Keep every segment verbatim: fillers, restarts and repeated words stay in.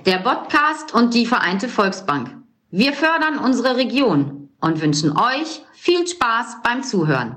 der Podcast und die Vereinte Volksbank. Wir fördern unsere Region und wünschen euch viel Spaß beim Zuhören.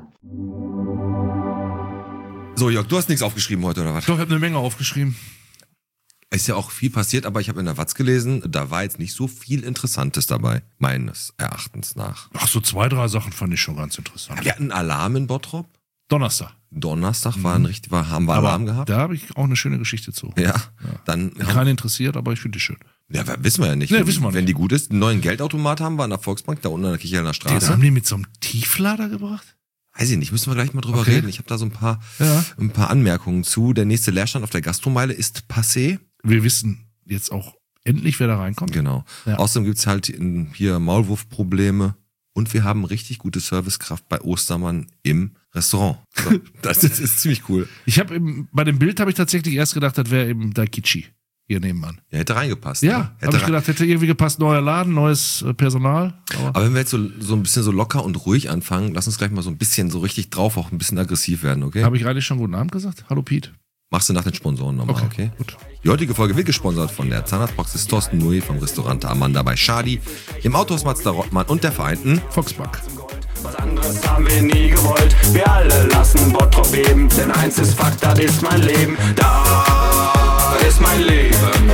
So, Jörg, du hast nichts aufgeschrieben heute, oder was? Doch, ich habe eine Menge aufgeschrieben. Ist ja auch viel passiert, aber ich habe in der Watz gelesen, da war jetzt nicht so viel Interessantes dabei, meines Erachtens nach. Ach, so zwei, drei Sachen fand ich schon ganz interessant. Wir hatten Alarm in Bottrop. Donnerstag. Donnerstag mhm. war ein richtig, war, haben wir aber Alarm gehabt. Da habe ich auch eine schöne Geschichte zu. Ja, ja. dann... Keinen interessiert, aber ich finde die schön. Ja, wissen wir ja nicht. Nee, wissen wir Wenn nicht. die gut ist, einen neuen Geldautomat haben wir an der Volksbank, da unten an der Kichelner Straße. Den haben die mit so einem Tieflader gebracht? Weiß ich nicht, müssen wir gleich mal drüber Okay. reden. Ich habe da so ein paar, Ja. ein paar Anmerkungen zu. Der nächste Leerstand auf der Gastromeile ist passé. Wir wissen jetzt auch endlich, wer da reinkommt. Genau. Ja. Außerdem gibt's halt in, hier Maulwurfprobleme und wir haben richtig gute Servicekraft bei Ostermann im Restaurant. So, das ist, ist ziemlich cool. Ich habe eben, bei dem Bild habe ich tatsächlich erst gedacht, das wäre eben Daikichi hier nebenan. Ja, hätte reingepasst. Ja, ne? habe hätte ich gedacht, hätte irgendwie gepasst, neuer Laden, neues äh, Personal. Aber Aber wenn wir jetzt so, so ein bisschen so locker und ruhig anfangen, lass uns gleich mal so ein bisschen so richtig drauf, auch ein bisschen aggressiv werden, okay? habe ich eigentlich schon guten Abend gesagt? Hallo Pete. Machst du nach den Sponsoren nochmal, okay? Gut. Die heutige Folge wird gesponsert von der Zahnarztpraxis Thorsten Nui vom Restaurant Amanda bei Schadi, im Autohaus Mazda Rottmann und der Vereinten Volksbank. Was anderes haben wir nie gewollt. Wir alle lassen Bottrop beben, denn eins ist Fakt, das ist mein Leben. Da ist mein Leben.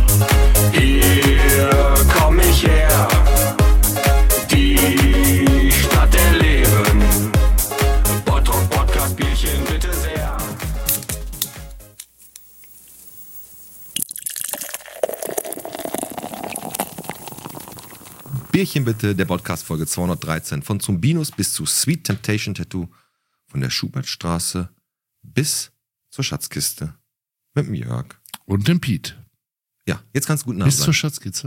Hier komm ich her. Die Stadt der Leben. Bottrop Podcast Bierchen bitte sehr. Bierchen bitte, der Podcast Folge zweihundertdreizehn. Von Zumbinus bis zu Sweet Temptation Tattoo. Von der Schubertstraße bis zur Schatzkiste. Mit dem Jörg. Und dem Pete. Ja, jetzt kannst du guten Abend Bis zur Schatzkiste.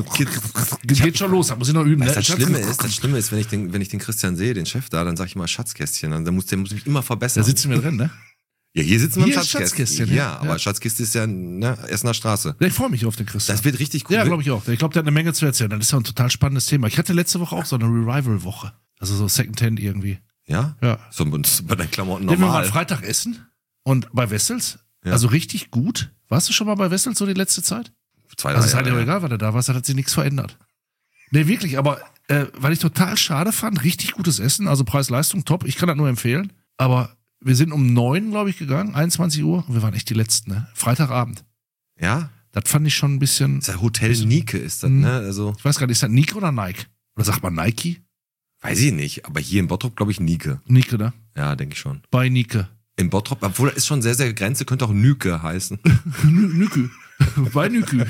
Geht schon los, da muss ich noch üben. Das, Ne? das Schlimme ist, das Schlimme ist, wenn ich den, wenn ich den Christian sehe, den Chef da, dann sage ich immer Schatzkästchen. Dann muss der muss mich immer verbessern. Da sitzen wir drin, ne? Ja, hier sitzen wir im Hier ist Schatzkästchen. Schatzkästchen, ja, ja. aber Ja. Schatzkiste ist ja ne, Essener Straße. Ja, ich freue mich auf den Christian. Das wird richtig cool. Ja, glaube ich auch. Ich glaube, der hat eine Menge zu erzählen. Das ist ja ein total spannendes Thema. Ich hatte letzte Woche auch so eine Revival-Woche. Also so Secondhand irgendwie. Ja? Ja. So bei deinen Klamotten Wir waren normal. mal Freitag essen und bei Wessels. Ja. Also richtig gut. Warst du schon mal bei Wessels so die letzte Zeit? Zwei, drei Also ist halt Jahre, ja ja. egal, was du da warst, da hat sich nichts verändert. Nee, wirklich, aber äh, weil ich total schade fand, richtig gutes Essen, also Preis-Leistung, top, ich kann das nur empfehlen. Aber wir sind um neun, glaube ich, gegangen, einundzwanzig Uhr, und wir waren echt die Letzten, ne? Freitagabend. Ja? Das fand ich schon ein bisschen, Das ist ja Hotel Nike ist das, Mhm. ne? Also, ich weiß gar nicht, ist das Nike oder Nike? Oder sagt man Nike? weiß ich nicht, aber hier in Bottrop glaube ich Nike. Nike, ne? Ja, denke ich schon. Bei Nike. In Bottrop, obwohl das ist schon sehr, sehr Grenze, könnte auch Nike heißen. Nike. Bei Nike.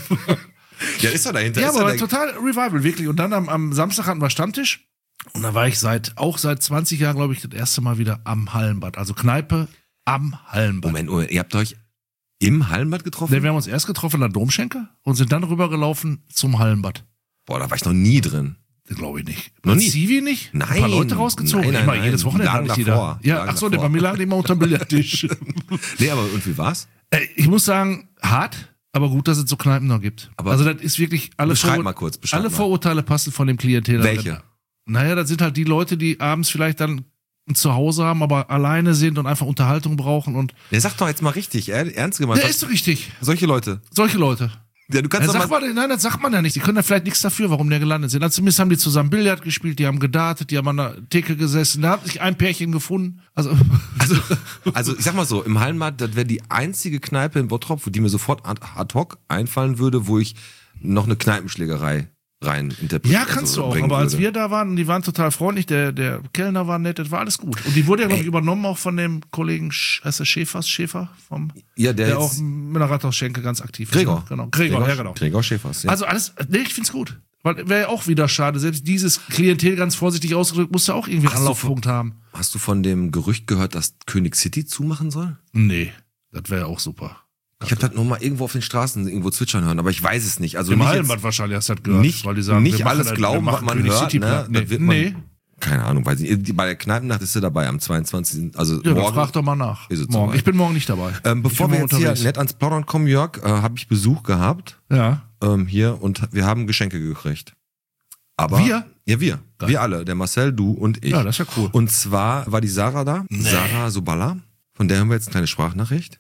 Ja, ist doch dahinter. Ja, ist aber da total Revival, wirklich. Und dann am, am Samstag hatten wir Stammtisch. Und da war ich seit, auch seit zwanzig Jahren, glaube ich, das erste Mal wieder am Hallenbad. Also Kneipe am Hallenbad. Moment, Moment, ihr habt euch im Hallenbad getroffen? Ne, wir haben uns erst getroffen an der Domschenke und sind dann rübergelaufen zum Hallenbad. Boah, da war ich noch nie drin. Glaube ich nicht. Noch Hat nie? Zivi nicht? Nein. Ein paar Leute rausgezogen? Nein, nein, Immer, nein. jedes Wochenende Lagen hatte ich die davor. da. Ja, Lagen ach so, davor. bei mir lagen die immer unterm Billardtisch. Nee, aber und wie war's? Äh, ich muss sagen, hart, aber gut, dass es so Kneipen noch gibt. Aber also das ist wirklich alle, beschreib Vorur- mal kurz, beschreib alle mal. Vorurteile passen von dem Klientel. Welche? Naja, das sind halt die Leute, die abends vielleicht dann ein Zuhause haben, aber alleine sind und einfach Unterhaltung brauchen. Und Der sagt doch jetzt mal richtig, er- ernst gemeint. der ist doch richtig. Solche Leute. Solche Leute. Ja, du kannst Ja, doch sagt mal, man, nein, das sagt man ja nicht. Die können da vielleicht nichts dafür, warum der gelandet sind. Also zumindest haben die zusammen Billard gespielt, die haben gedartet, die haben an der Theke gesessen, da hat sich ein Pärchen gefunden. Also, also, also ich sag mal so, im Hallenbad, das wäre die einzige Kneipe in Bottrop, die mir sofort ad ad hoc einfallen würde, wo ich noch eine Kneipenschlägerei rein interpretieren ja, kannst also du auch. bringen Aber als würde. wir da waren, die waren total freundlich, der, der Kellner war nett, das war alles gut. Und die wurde ja, glaube ich, übernommen auch von dem Kollegen, Sch- heißt der Schäfers, Schäfer, vom, Ja, der, der jetzt, auch mit der Rathausschenke ganz aktiv Gregor. ist. ne? Genau. Gregor, ja, genau. Gregor Schäfers, ja. Also alles, nee, ich find's gut. Weil wäre ja auch wieder schade. Selbst dieses Klientel, ganz vorsichtig ausgedrückt, musste auch irgendwie einen Hast du Anlaufpunkt haben. Hast du von dem Gerücht gehört, dass König City zumachen soll? Nee, das wäre auch super. Ich habe das nur mal irgendwo auf den Straßen irgendwo zwitschern hören, aber ich weiß es nicht. Also Im nicht jetzt- Hallenbad wahrscheinlich hast du das gehört. nicht, weil die sagen, nicht wir machen alles das- wir glauben, was machen man König hört. City Ne? Plan. Das Nee. wird man, nee. Keine Ahnung, weiß nicht. Bei der Kneipennacht ist sie dabei am zweiundzwanzigsten Also Ja, dann morgen. frag doch mal nach. ist es Morgen. soweit. Ich bin morgen nicht dabei. Ähm, bevor Ich wir bin jetzt morgen hier unterwegs. nett ans Plaudern kommen, Jörg, äh, habe ich Besuch gehabt Ja. ähm, hier und wir haben Geschenke gekriegt. Aber Wir? Ja, wir. Geil. Wir alle. Der Marcel, du und ich. Ja, das ist ja cool. Und zwar war die Sarah da, Sarah Soballa, von der haben wir jetzt eine kleine Sprachnachricht.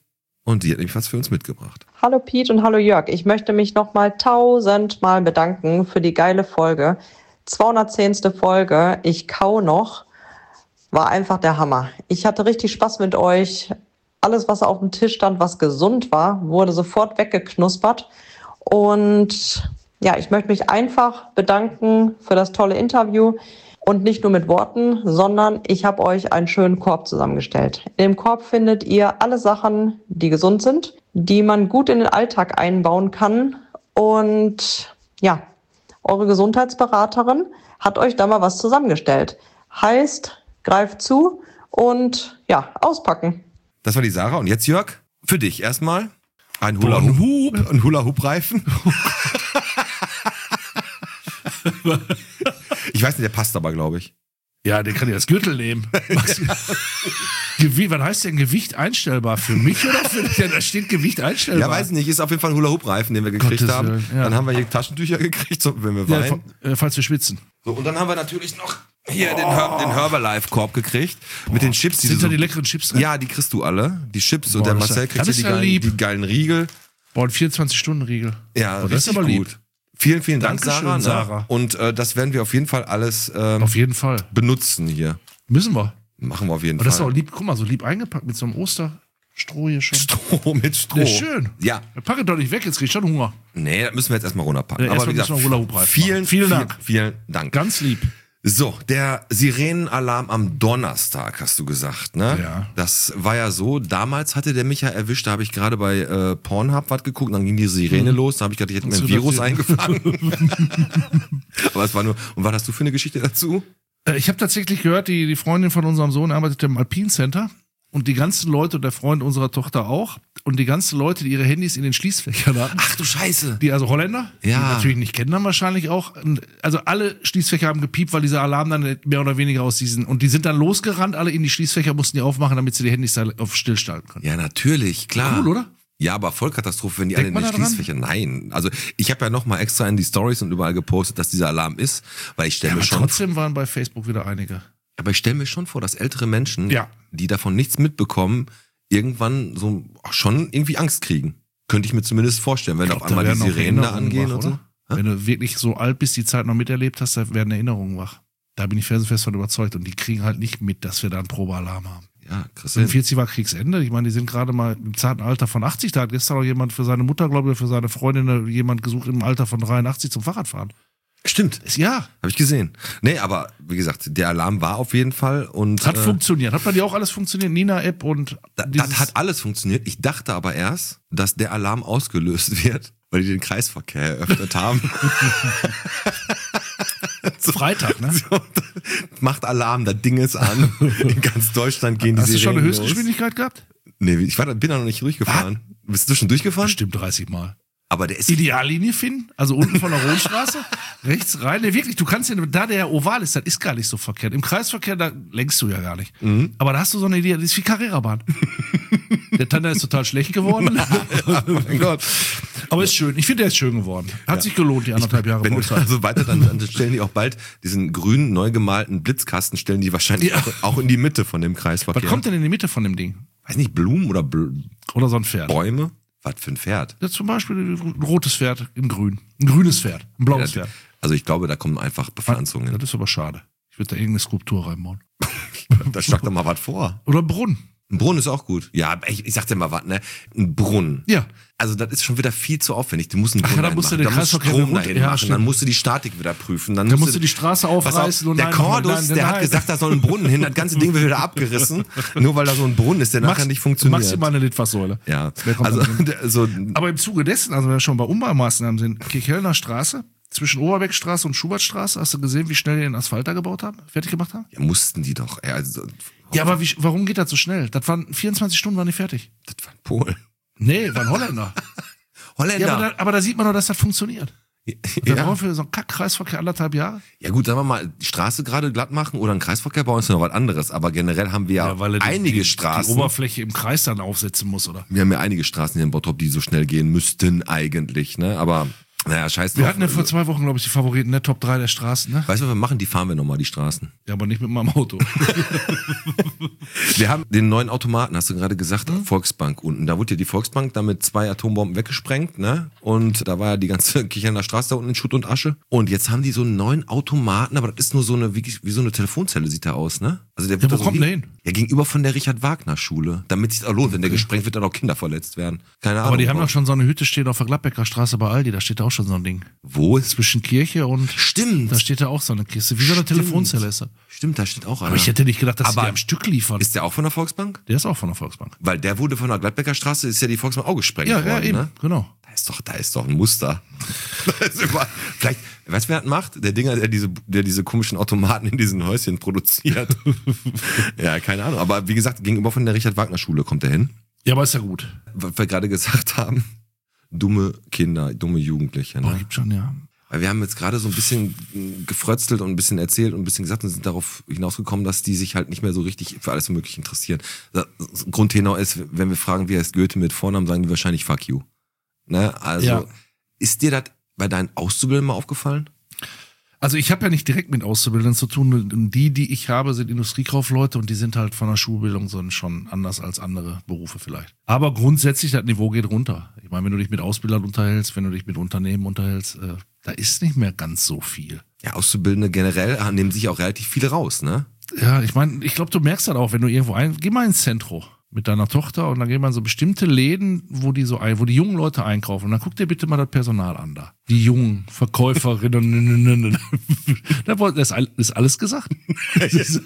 und die hat nämlich was für uns mitgebracht. Hallo Piet und hallo Jörg. Ich möchte mich nochmal tausendmal bedanken für die geile Folge. zweihundertzehnte Folge. Ich kau noch. War einfach der Hammer. Ich hatte richtig Spaß mit euch. Alles, was auf dem Tisch stand, was gesund war, wurde sofort weggeknuspert. Und ja, ich möchte mich einfach bedanken für das tolle Interview. Und nicht nur mit Worten, sondern ich habe euch einen schönen Korb zusammengestellt. In dem Korb findet ihr alle Sachen, die gesund sind, die man gut in den Alltag einbauen kann. Und ja, eure Gesundheitsberaterin hat euch da mal was zusammengestellt. Heißt, greift zu und ja, auspacken. Das war die Sarah. Und jetzt, Jörg, für dich erstmal ein Hula-Hoop, ein Hula-Hoop-Reifen. Ich weiß nicht, der passt aber, glaube ich. Ja, den kann ich als Gürtel nehmen. Gewicht, was heißt denn Gewicht einstellbar? Für mich oder für dich? Ja, da steht Gewicht einstellbar. Ja, weiß nicht. Ist auf jeden Fall ein Hula-Hoop-Reifen, den wir gekriegt Gottes haben. Willen, ja. Dann haben wir hier Taschentücher gekriegt, so, wenn wir Ja, weinen. fa- äh, falls wir schwitzen. So, und dann haben wir natürlich noch hier den, Her- den Herbalife-Korb gekriegt. Mit den Chips. Sind so, da die leckeren Chips drin? Ja, die kriegst du alle. Die Chips. Boah, und der das ist Marcel ja- kriegt das hier ist die ja geilen, lieb. die geilen Riegel. Boah, ein vierundzwanzig-Stunden-Riegel. Ja, Oh, das ist richtig aber lieb. gut. Vielen, vielen Dank, Dankeschön, Sarah. Ne? Sarah. Und äh, das werden wir auf jeden Fall alles ähm, Auf jeden Fall. benutzen hier. Müssen wir. Machen wir auf jeden Aber das ist Fall. auch lieb, guck mal, so lieb eingepackt mit so einem Osterstroh hier schon. Stroh mit Stroh. Der ist schön. Ja. Pack es doch nicht weg, jetzt krieg ich schon Hunger. Nee, das müssen wir jetzt erstmal runterpacken. Ja, Aber erstmal wie gesagt, müssen wir Hula-Hoop-Reifen vielen, machen. Vielen vielen Dank. Vielen Dank. Ganz lieb. So, der Sirenenalarm am Donnerstag, hast du gesagt, ne? Ja. Das war ja so, damals hatte der mich ja erwischt, da habe ich gerade bei äh, Pornhub was geguckt, dann ging die Sirene Mhm. los, da habe ich gedacht, ich hätte mir Hast ein du Virus das- eingefangen. Aber es war nur, und was hast du für eine Geschichte dazu? Äh, Ich habe tatsächlich gehört, die, die Freundin von unserem Sohn arbeitet im Alpine Center und die ganzen Leute und der Freund unserer Tochter auch und die ganzen Leute, die ihre Handys in den Schließfächern hatten, Ach du Scheiße. die also Holländer, die Ja. natürlich nicht kennen, dann wahrscheinlich auch. Und also alle Schließfächer haben gepiept, weil dieser Alarm dann mehr oder weniger aus diesen, und die sind dann losgerannt, alle in die Schließfächer, mussten die aufmachen, damit sie die Handys da auf stillstellen können. Ja, natürlich, klar. Cool, oder? Ja, aber Vollkatastrophe, wenn die Denkt alle in den man da dran? Schließfächern. Nein. Also ich habe ja nochmal extra in die Stories und überall gepostet, dass dieser Alarm ist, weil ich stelle Ja, mir aber schon. trotzdem waren bei Facebook wieder einige. Aber ich stelle mir schon vor, dass ältere Menschen, Ja. die davon nichts mitbekommen, irgendwann so schon irgendwie Angst kriegen. Könnte ich mir zumindest vorstellen, wenn Ich auf glaub, da einmal die werden auch Sirenen da Erinnerungen angehen wach, und so. oder? Wenn du wirklich so alt bist, die Zeit noch miterlebt hast, da werden Erinnerungen wach. Da bin ich felsenfest von überzeugt. Und die kriegen halt nicht mit, dass wir da einen Probealarm haben. Ja, Christian. fünfundvierzig war Kriegsende. Ich meine, die sind gerade mal im zarten Alter von achtzig. Da hat gestern auch jemand für seine Mutter, glaube ich, für seine Freundin jemand gesucht im Alter von dreiundachtzig zum Fahrradfahren. Stimmt, Ist, ja, habe ich gesehen. Nee, aber wie gesagt, der Alarm war auf jeden Fall und hat äh, funktioniert. Hat bei dir auch alles funktioniert? Nina-App und da, dieses- das hat alles funktioniert. Ich dachte aber erst, dass der Alarm ausgelöst wird, weil die den Kreisverkehr eröffnet haben. Freitag, ne? So, macht Alarm, das Ding ist an. In ganz Deutschland gehen die Hast du schon eine Sirenen los. Höchstgeschwindigkeit gehabt? Nee, ich war, bin da noch nicht durchgefahren. Bist du schon durchgefahren? Bestimmt dreißig Mal. Aber der ist Ideallinie finden, also unten von der Rundstraße, rechts rein. Nee, wirklich, du kannst ja, da der oval ist, das ist gar nicht so verkehrt. Im Kreisverkehr, da lenkst du ja gar nicht. Mhm. Aber da hast du so eine Idee, das ist wie Carrera-Bahn. Der Tander ist total schlecht geworden. oh mein Gott. Aber ist schön. Ich finde, der ist schön geworden. Hat sich gelohnt, die anderthalb Jahre Wenn du Bauzeit. also weiter, dann, dann stellen die auch bald diesen grünen, neu gemalten Blitzkasten, stellen die wahrscheinlich Ja. auch, auch in die Mitte von dem Was Kreisverkehr. kommt denn in die Mitte von dem Ding? Weiß nicht, Blumen oder Bl Oder so ein Pferd? Bäume? Was für ein Pferd? Ja, zum Beispiel ein rotes Pferd in grün. Ein grünes Pferd. Ein blaues Ja, Pferd. also ich glaube, da kommen einfach Bepflanzungen. Das ist aber schade. Ich würde da irgendeine Skulptur reinbauen. Da schlag doch mal was vor. Oder ein Brunnen. Ein Brunnen ist auch gut. Ja, aber ich, ich sag dir mal was, ne? Ein Brunnen. Ja. Also das ist schon wieder viel zu aufwendig. Du musst einen Ach ja, Brunnen da musst du reinmachen. den da musst du Kreisverkehr Strom wieder dahin runter- ja, machen. stimmt. Dann musst du die Statik wieder prüfen. Dann Da musst musst du die Straße Pass auf, aufreißen und der nein, nein, Cordus, nein, der nein. hat gesagt, da soll ein Brunnen hin. Das ganze Ding wird wieder abgerissen. Nur weil da so ein Brunnen ist, der nachher nicht funktioniert. Maximal eine Litfaßsäule. Ja, Wer kommt also dann hin? der- so Aber im Zuge dessen, also wenn wir schon bei Umbaumaßnahmen sind, Kirchhellner Straße, zwischen Oberbeckstraße und Schubertstraße, hast du gesehen, wie schnell die den Asphalt da gebaut haben? Fertig gemacht haben? ja, mussten die doch. Ja, also, Ja, aber wie, warum geht das so schnell? Das waren vierundzwanzig Stunden, waren die fertig. das war ein Polen. Nee, waren Holländer. Holländer. Ja, aber da, aber da sieht man doch, dass das funktioniert. Da ja. brauchen wir so einen Kack-Kreisverkehr anderthalb Jahre. ja gut, sagen wir mal, die Straße gerade glatt machen oder einen Kreisverkehr bauen ist noch was anderes. Aber generell haben wir ja, er die- einige die, Straßen. Die Oberfläche im Kreis dann aufsetzen muss, oder? Wir haben ja einige Straßen hier in Bottrop, die so schnell gehen müssten eigentlich, ne? Aber Naja, scheiß drauf. Wir hatten ja vor zwei Wochen, glaube ich, die Favoriten, ne? Top drei der Straßen, ne? Weißt du, was wir machen? Die fahren wir nochmal, die Straßen. Ja, aber nicht mit meinem Auto. Wir haben den neuen Automaten, hast du gerade gesagt, Mhm. Volksbank unten. Da wurde ja die Volksbank dann mit zwei Atombomben weggesprengt, ne? Und da war ja die ganze Kirchner Straße da unten in Schutt und Asche. Und jetzt haben die so einen neuen Automaten, aber das ist nur so eine, wie, wie so eine Telefonzelle sieht der aus, ne? Also der wird Ja, da wo so kommt der hin? Ja, gegenüber von der Richard-Wagner-Schule. Damit sich auch lohnt, wenn der gesprengt wird, dann auch Kinder verletzt werden. Keine Ahnung. Aber die haben warum. doch schon so eine Hütte stehen auf der Gladbecker Straße bei Aldi, da steht da auch schon so ein Ding. Wo ist? Zwischen Kirche und, Stimmt. da steht da auch so eine Kiste. Wie so eine Stimmt. Telefonzelle ist er. Stimmt, da steht auch einer. Aber ich hätte nicht gedacht, dass Aber sie die am Stück liefern. Ist der auch von der Volksbank? Der ist auch von der Volksbank. Weil der wurde von der Gladbecker Straße, ist ja die Volksbank auch gesprengt Ja, worden, ja, eben, ne? genau. Da ist doch, da ist doch ein Muster. Da ist immer, vielleicht, weißt du, wer das macht? Der Dinger, der diese, der diese komischen Automaten in diesen Häuschen produziert. Ja, keine Ahnung. Aber wie gesagt, gegenüber von der Richard-Wagner-Schule kommt der hin. Ja, aber ist ja gut. Was wir gerade gesagt haben, dumme Kinder, dumme Jugendliche. Boah, Ne? gibt schon, ja. Weil wir haben jetzt gerade so ein bisschen gefrötzelt und ein bisschen erzählt und ein bisschen gesagt und sind darauf hinausgekommen, dass die sich halt nicht mehr so richtig für alles Mögliche interessieren. Das Grundtenor ist, wenn wir fragen, wie heißt Goethe mit Vornamen, sagen die wahrscheinlich fuck you. Ne? Also, Ja. ist dir das bei deinen Auszubildenden mal aufgefallen? Also ich habe ja nicht direkt mit Auszubildenden zu tun. Die, die ich habe, sind Industriekaufleute und die sind halt von der Schulbildung so schon anders als andere Berufe vielleicht. Aber grundsätzlich, das Niveau geht runter. Ich meine, wenn du dich mit Ausbildern unterhältst, wenn du dich mit Unternehmen unterhältst, äh, da ist nicht mehr ganz so viel. Ja, Auszubildende generell nehmen sich auch relativ viel raus, ne? Ja, ich meine, ich glaube, du merkst das auch, wenn du irgendwo ein, geh mal ins Zentrum mit deiner Tochter und dann geh mal in so bestimmte Läden, wo die so ein, wo die jungen Leute einkaufen und dann guck dir bitte mal das Personal an da. Die jungen Verkäuferinnen. Da wurde- das ist alles gesagt. Das ist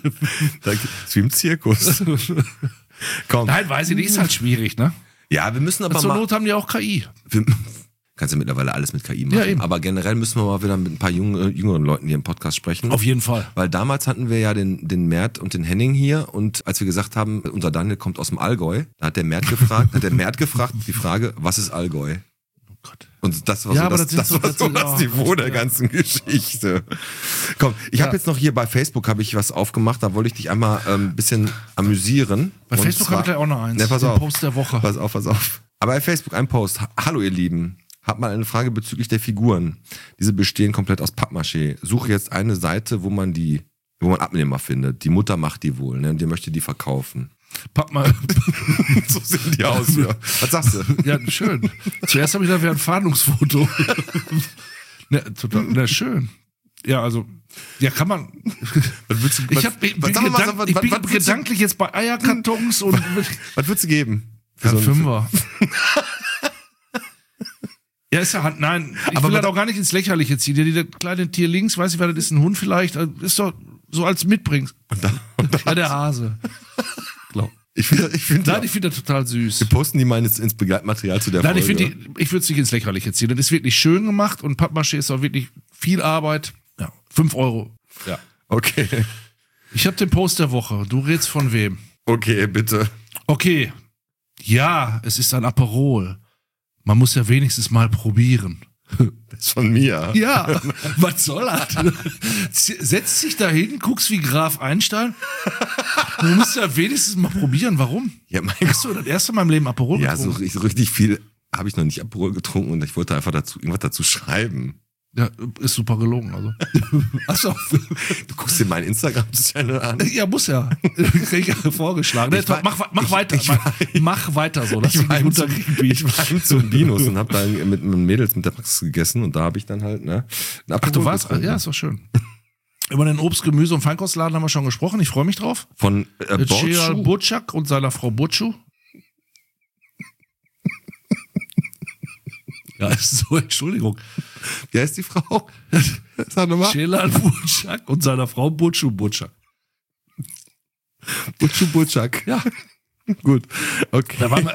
wie im Zirkus. Komm. Nein, weiß ich nicht, ist halt schwierig, ne? Ja, wir müssen aber Zur mal... Not haben die auch K I. Wir, kannst ja mittlerweile alles mit K I machen. Ja, eben. Aber generell müssen wir mal wieder mit ein paar jungen, jüngeren Leuten hier im Podcast sprechen. Auf jeden Fall. Weil damals hatten wir ja den, den Mert und den Henning hier und als wir gesagt haben, unser Daniel kommt aus dem Allgäu, da hat der Mert gefragt, hat der Mert gefragt die Frage, was ist Allgäu? Oh Gott. Und das war Ja, so aber das, das sind das, so- war das so sind- das ja, Niveau der ja. ganzen Geschichte. Komm, ich habe Ja. jetzt noch hier bei Facebook habe ich was aufgemacht, da wollte ich dich einmal ein ähm, bisschen amüsieren. Bei Und Facebook zwar- habe ich gleich auch noch eins. Ne, pass Den auf. Post der Woche. Pass auf, pass auf. Aber bei Facebook ein Post. Ha- Hallo ihr Lieben. Hab mal eine Frage bezüglich der Figuren. Diese bestehen komplett aus Pappmaché. Suche jetzt eine Seite, wo man die, wo man Abnehmer findet. Die Mutter macht die wohl, ne? Und die möchte die verkaufen. Pack mal. So sehen die aus, ja. Was sagst du? Ja, schön. Zuerst habe ich gedacht, wäre ein Fahndungsfoto. Ne, total, ne, schön. Ja, also, ja, kann man. Was würdest du, Ich, hab, ich bin, was, sag mal, gedank, was, ich was, bin was, würdest du, gedanklich jetzt bei Eierkartons und. was würdest du geben? Für Ja, so einen- Fünfer. Ja, ist ja, nein, ich Aber will man- das auch gar nicht ins Lächerliche ziehen. Ja, dieses kleine Tier links, weiß ich, was das ist, ein Hund vielleicht, also ist doch so als mitbringst. Und dann, und dann, Ja, der Hase. Glaub. ich finde, ich finde, Nein, ich finde das total süß. wir posten die mal ins, ins Begleitmaterial zu der Nein, ich Folge. finde, die- ich würde es nicht ins Lächerliche ziehen. Das ist wirklich schön gemacht und Pappmaché ist auch wirklich viel Arbeit. Ja, fünf Euro. Ja. Okay. Ich habe den Post der Woche. Du redest von wem? Okay, bitte. Okay. Ja, es ist ein Aperol. Man muss ja wenigstens mal probieren. Das ist von mir. Ja, was soll das? Setz dich da hin, guckst wie Graf Einstein. Du musst ja wenigstens mal probieren. Warum? Ja, mein Hast du das erste Mal im Leben Aperol Ja, so, getrunken? richtig- so richtig viel habe ich noch nicht Aperol getrunken und ich wollte einfach dazu irgendwas dazu schreiben. Ja, ist super gelogen. Also. Achso. Du guckst dir meinen Instagram-Channel an. Ja, muss ja. Krieg ich vorgeschlagen. Ich war- mach mach ich- weiter. ich war- mach weiter so. Lass Ich dich war, nicht im, Zum- unterkriegen. ich war im Zumbinos und habe dann mit meinen Mädels mit der Praxis gegessen und da habe ich dann halt, ne? ein Ach, du Aperol warst, getrunken. ja, ist doch schön. Über den Obst-, Gemüse- und Feinkostladen haben wir schon gesprochen. Ich freue mich drauf. Von äh, Mit Sheal Bordschuh. Burczak und seiner Frau Burcu. Ja, ist so, Entschuldigung. Wie heißt die Frau? Sag nochmal. Sheal Burczak und seiner Frau Burcu Burczak. Butchu Butchak. Ja, Gut. Okay. da waren wir.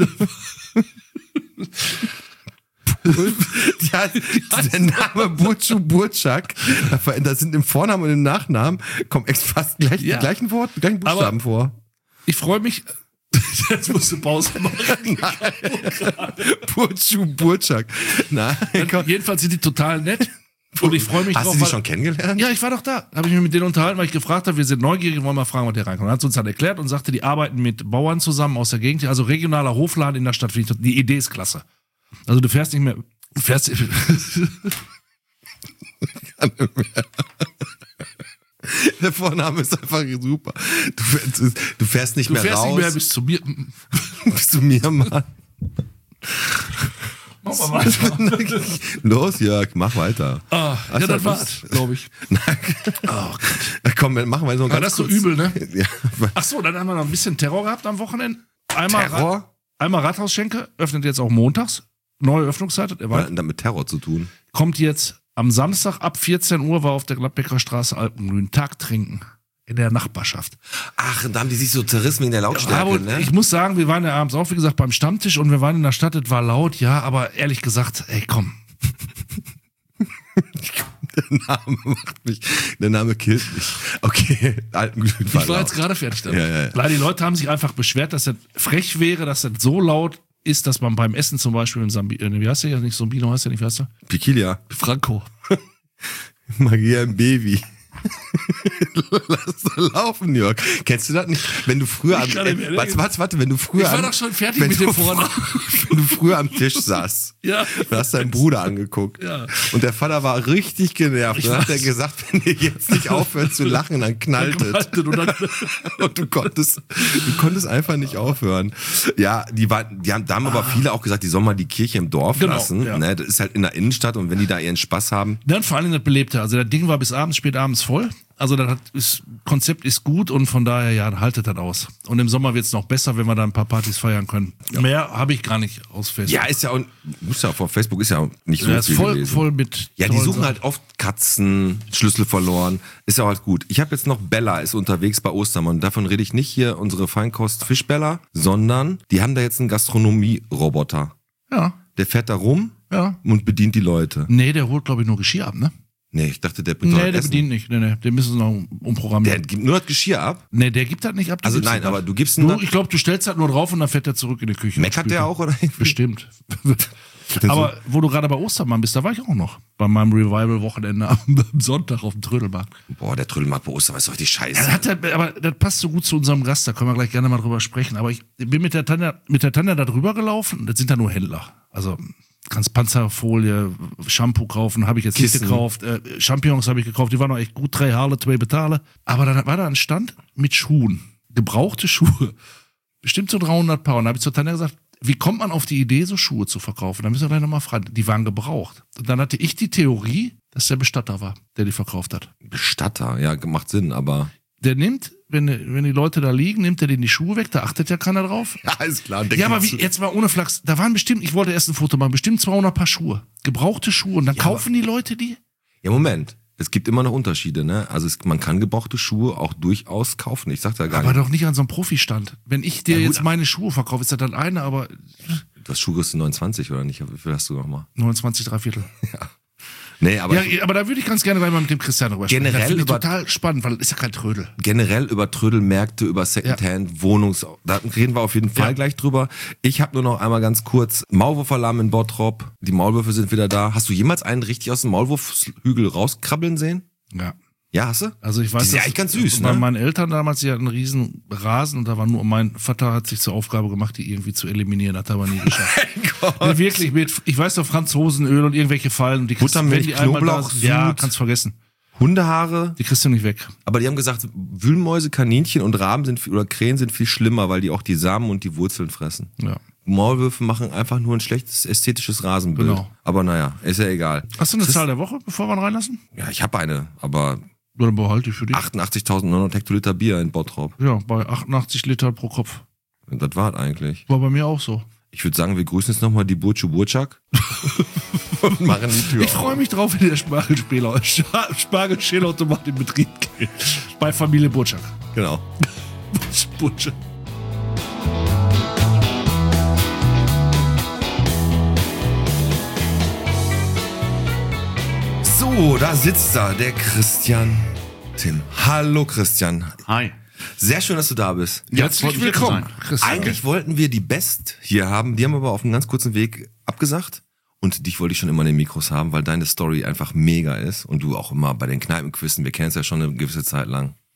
Ja, der Name Butchu Burchak, da sind im Vornamen und im Nachnamen kommen echt fast gleich, Ja. die gleichen Worte, die gleichen Buchstaben vor. Ich freue mich. Jetzt musst du Pause machen. Butchu Burchak. Nein, komm. Jedenfalls sind die total nett. Und ich freue mich Hast drauf. du die weil- schon kennengelernt? Ja, ich war doch da. Habe ich mich mit denen unterhalten, weil ich gefragt habe, wir sind neugierig, wollen mal fragen, was der reinkommt. Dann hat sie uns dann erklärt und sagte, die arbeiten mit Bauern zusammen aus der Gegend. Also regionaler Hofladen in der Stadt. Finde ich, die Idee ist klasse. Also du fährst nicht mehr Du fährst. Der Vorname ist einfach super. Du, fährst- du fährst nicht Du mehr fährst raus. nicht mehr bis zu mir. bis zu mir, Mann. Mach mal weiter. Los, Jörg, mach weiter. Ah, Hast ja, du das war's, Lust? glaube ich. Oh Gott. Komm, wir machen wir so ein War ganz das so kurz- übel, ne? Ja. Ach so, dann haben wir noch ein bisschen Terror gehabt am Wochenende. Einmal, Terror? Ra- einmal Rathausschenke, öffnet jetzt auch montags. Neue Öffnungszeit, hat Was erweitert. hat denn das mit Terror zu tun? Kommt jetzt am Samstag ab vierzehn Uhr, war auf der Gladbecker Straße Alpengrün. Tag trinken. In der Nachbarschaft. Ach, da haben die sich so zerrissen wegen der Lautstärke, Aber ne? ich muss sagen, wir waren ja abends auch, wie gesagt, beim Stammtisch und wir waren in der Stadt, es war laut, ja, aber ehrlich gesagt, ey, komm. Der Name macht mich, der Name killt mich. Okay, Alpenglühen Ich war jetzt gerade fertig damit. Ja, ja, ja. Leider, die Leute haben sich einfach beschwert, dass das frech wäre, dass das so laut ist, dass man beim Essen zum Beispiel im Sambi, äh, wie heißt der ja nicht, Sombino heißt der nicht, wie heißt der? Pikilia. Franco. Magia im Baby. Lass doch laufen, Jörg. Kennst du das nicht? Wenn du früher am, Ich kann nicht mehr, äh, ne? warte, warte, warte, wenn du früher Ich war am, doch schon fertig wenn mit du dem Vornamen. fr- Wenn du früher am Tisch saß, Ja. du hast deinen Bruder angeguckt. Ja. Und der Vater war richtig genervt. Ich Dann hat er weiß. gesagt, wenn ihr jetzt nicht aufhört zu lachen, dann knallt es. Und dann, Und du konntest, du konntest einfach nicht aufhören. Ja, die waren, die haben, da haben aber viele auch gesagt, die sollen mal die Kirche im Dorf Genau, lassen. ja. Ne, das ist halt in der Innenstadt und wenn die da ihren Spaß haben. dann vor allem das Belebte. Also das Ding war bis abends, spät abends voll. Also das hat, ist, Konzept ist gut und von daher, ja, haltet das aus. Und im Sommer wird's noch besser, wenn wir da ein paar Partys feiern können. Mehr habe ich gar nicht aus Facebook. Ja, ist ja auch, muss ja auf Facebook ist ja auch nicht so Der ist viel voll, gewesen. voll mit. Ja, die tollen suchen Sachen. halt oft Katzen, Schlüssel verloren. Ist ja auch halt gut. Ich habe jetzt noch Bella, ist unterwegs bei Ostermann. Davon rede ich nicht hier, unsere Feinkost Fischbella, sondern die haben da jetzt einen Gastronomie-Roboter. Ja, Der fährt da rum ja. und bedient die Leute. Nee, der holt, glaube ich, nur Geschirr ab, ne? Nee, ich dachte, der bringt Nee, doch der Essen. bedient nicht. Nee, nee, den müssen sie noch Der umprogrammieren. gibt nur das Geschirr ab. Nee, der gibt das nicht ab. du Also gibst nein, das aber ab. du gibst ihn Du, dann- ich glaube, du stellst das nur drauf und dann fährt er zurück in die Küche. und Meckert spült der das. auch, oder? Bestimmt. Aber wo du gerade bei Ostermann bist, da war ich auch noch. Bei meinem Revival-Wochenende am am Sonntag auf dem Trödelmarkt. Boah, der Trödelmarkt bei Ostermann ist doch richtig scheiße. Ja, das hat, aber das passt so gut zu unserem Gast, da können wir gleich gerne mal drüber sprechen. Aber ich bin mit der Tanja, mit der Tanja da drüber gelaufen. Das sind da nur Händler. Also kannst Panzerfolie, Shampoo kaufen, habe ich jetzt Kissen. nicht gekauft. Äh, Champignons habe ich gekauft, die waren noch echt gut, drei Haare, zwei Betale. Aber dann war da ein Stand mit Schuhen, gebrauchte Schuhe. Bestimmt so dreihundert Paar. Und da habe ich zur Tanja gesagt, wie kommt man auf die Idee, so Schuhe zu verkaufen? Da müssen wir gleich nochmal fragen. Die waren gebraucht. Und dann hatte ich die Theorie, dass der Bestatter war, der die verkauft hat. Bestatter, ja, macht Sinn, aber. Der nimmt, wenn, wenn die Leute da liegen, nimmt er denen die Schuhe weg, da achtet ja keiner drauf. Ja, ist klar. Ja, aber wie, jetzt mal ohne Flachs, da waren bestimmt, ich wollte erst ein Foto machen, bestimmt zweihundert Paar Schuhe. Gebrauchte Schuhe und dann kaufen die Leute die? Ja, Moment. Es gibt immer noch Unterschiede, ne? Also es, man kann gebrauchte Schuhe auch durchaus kaufen. Ich sag da gar Aber nicht. doch nicht an so einem Profistand. Wenn ich dir Ja, gut. jetzt meine Schuhe verkaufe, ist das dann eine, aber Du hast Schuhgröße neunundzwanzig oder nicht? Wie viel hast du nochmal? neunundzwanzig, drei Viertel. Nee, aber Ja, aber da würde ich ganz gerne gleich mal mit dem Christian drüber sprechen. Generell Das finde ich über- total spannend, weil das ist ja kein Trödel. generell über Trödelmärkte, über Secondhand, Wohnungs... Da reden wir auf jeden Fall Ja. gleich drüber. Ich habe nur noch einmal ganz kurz Maulwurfalarm in Bottrop. Die Maulwürfe sind wieder da. Hast du jemals einen richtig aus dem Maulwurfshügel rauskrabbeln sehen? Ja. Ja, hast du? Also ich weiß, Die sind ja dass- eigentlich ganz süß, bei ne? meinen Eltern damals, die hatten einen riesen Rasen und da war nur, mein Vater hat sich zur Aufgabe gemacht, die irgendwie zu eliminieren, hat er aber nie geschafft. Nee, wirklich, mit, ich weiß doch, Franzosenöl und irgendwelche Fallen. Und die kriegst- Buttermilch, wenn die einmal Knoblauch, da sind, Ja, Sud. kannst vergessen. Hundehaare. Die kriegst du nicht weg. Aber die haben gesagt, Wühlmäuse, Kaninchen und Raben sind viel, oder Krähen sind viel schlimmer, weil die auch die Samen und die Wurzeln fressen. Ja. Maulwürfe machen einfach nur ein schlechtes ästhetisches Rasenbild. Genau. Aber naja, ist ja egal. Hast du eine Chris- Zahl der Woche, bevor wir ihn reinlassen? Ja, ich habe eine, aber Oder behalte ich für dich? achtundachtzigtausendneunhundert Hektoliter Bier in Bottrop. Ja, bei achtundachtzig Liter pro Kopf. Und das war's eigentlich. War bei mir auch so. Ich würde sagen, wir grüßen jetzt nochmal die Burcu Burczak und machen die Tür Ich freue mich drauf, wenn der Spargelspieler, Spargelschälautomat in Betrieb geht. Bei Familie Burczak. Genau. Burczak. So, da sitzt er, der Christian Tim. Hallo Christian. Hi. Sehr schön, dass du da bist. Herzlich willkommen, Christian. Eigentlich wollten wir die Best hier haben, die haben aber auf einem ganz kurzen Weg abgesagt. Und dich wollte ich schon immer in den Mikros haben, weil deine Story einfach mega ist und du auch immer bei den Kneipenquissen, wir kennen es ja schon eine gewisse Zeit lang.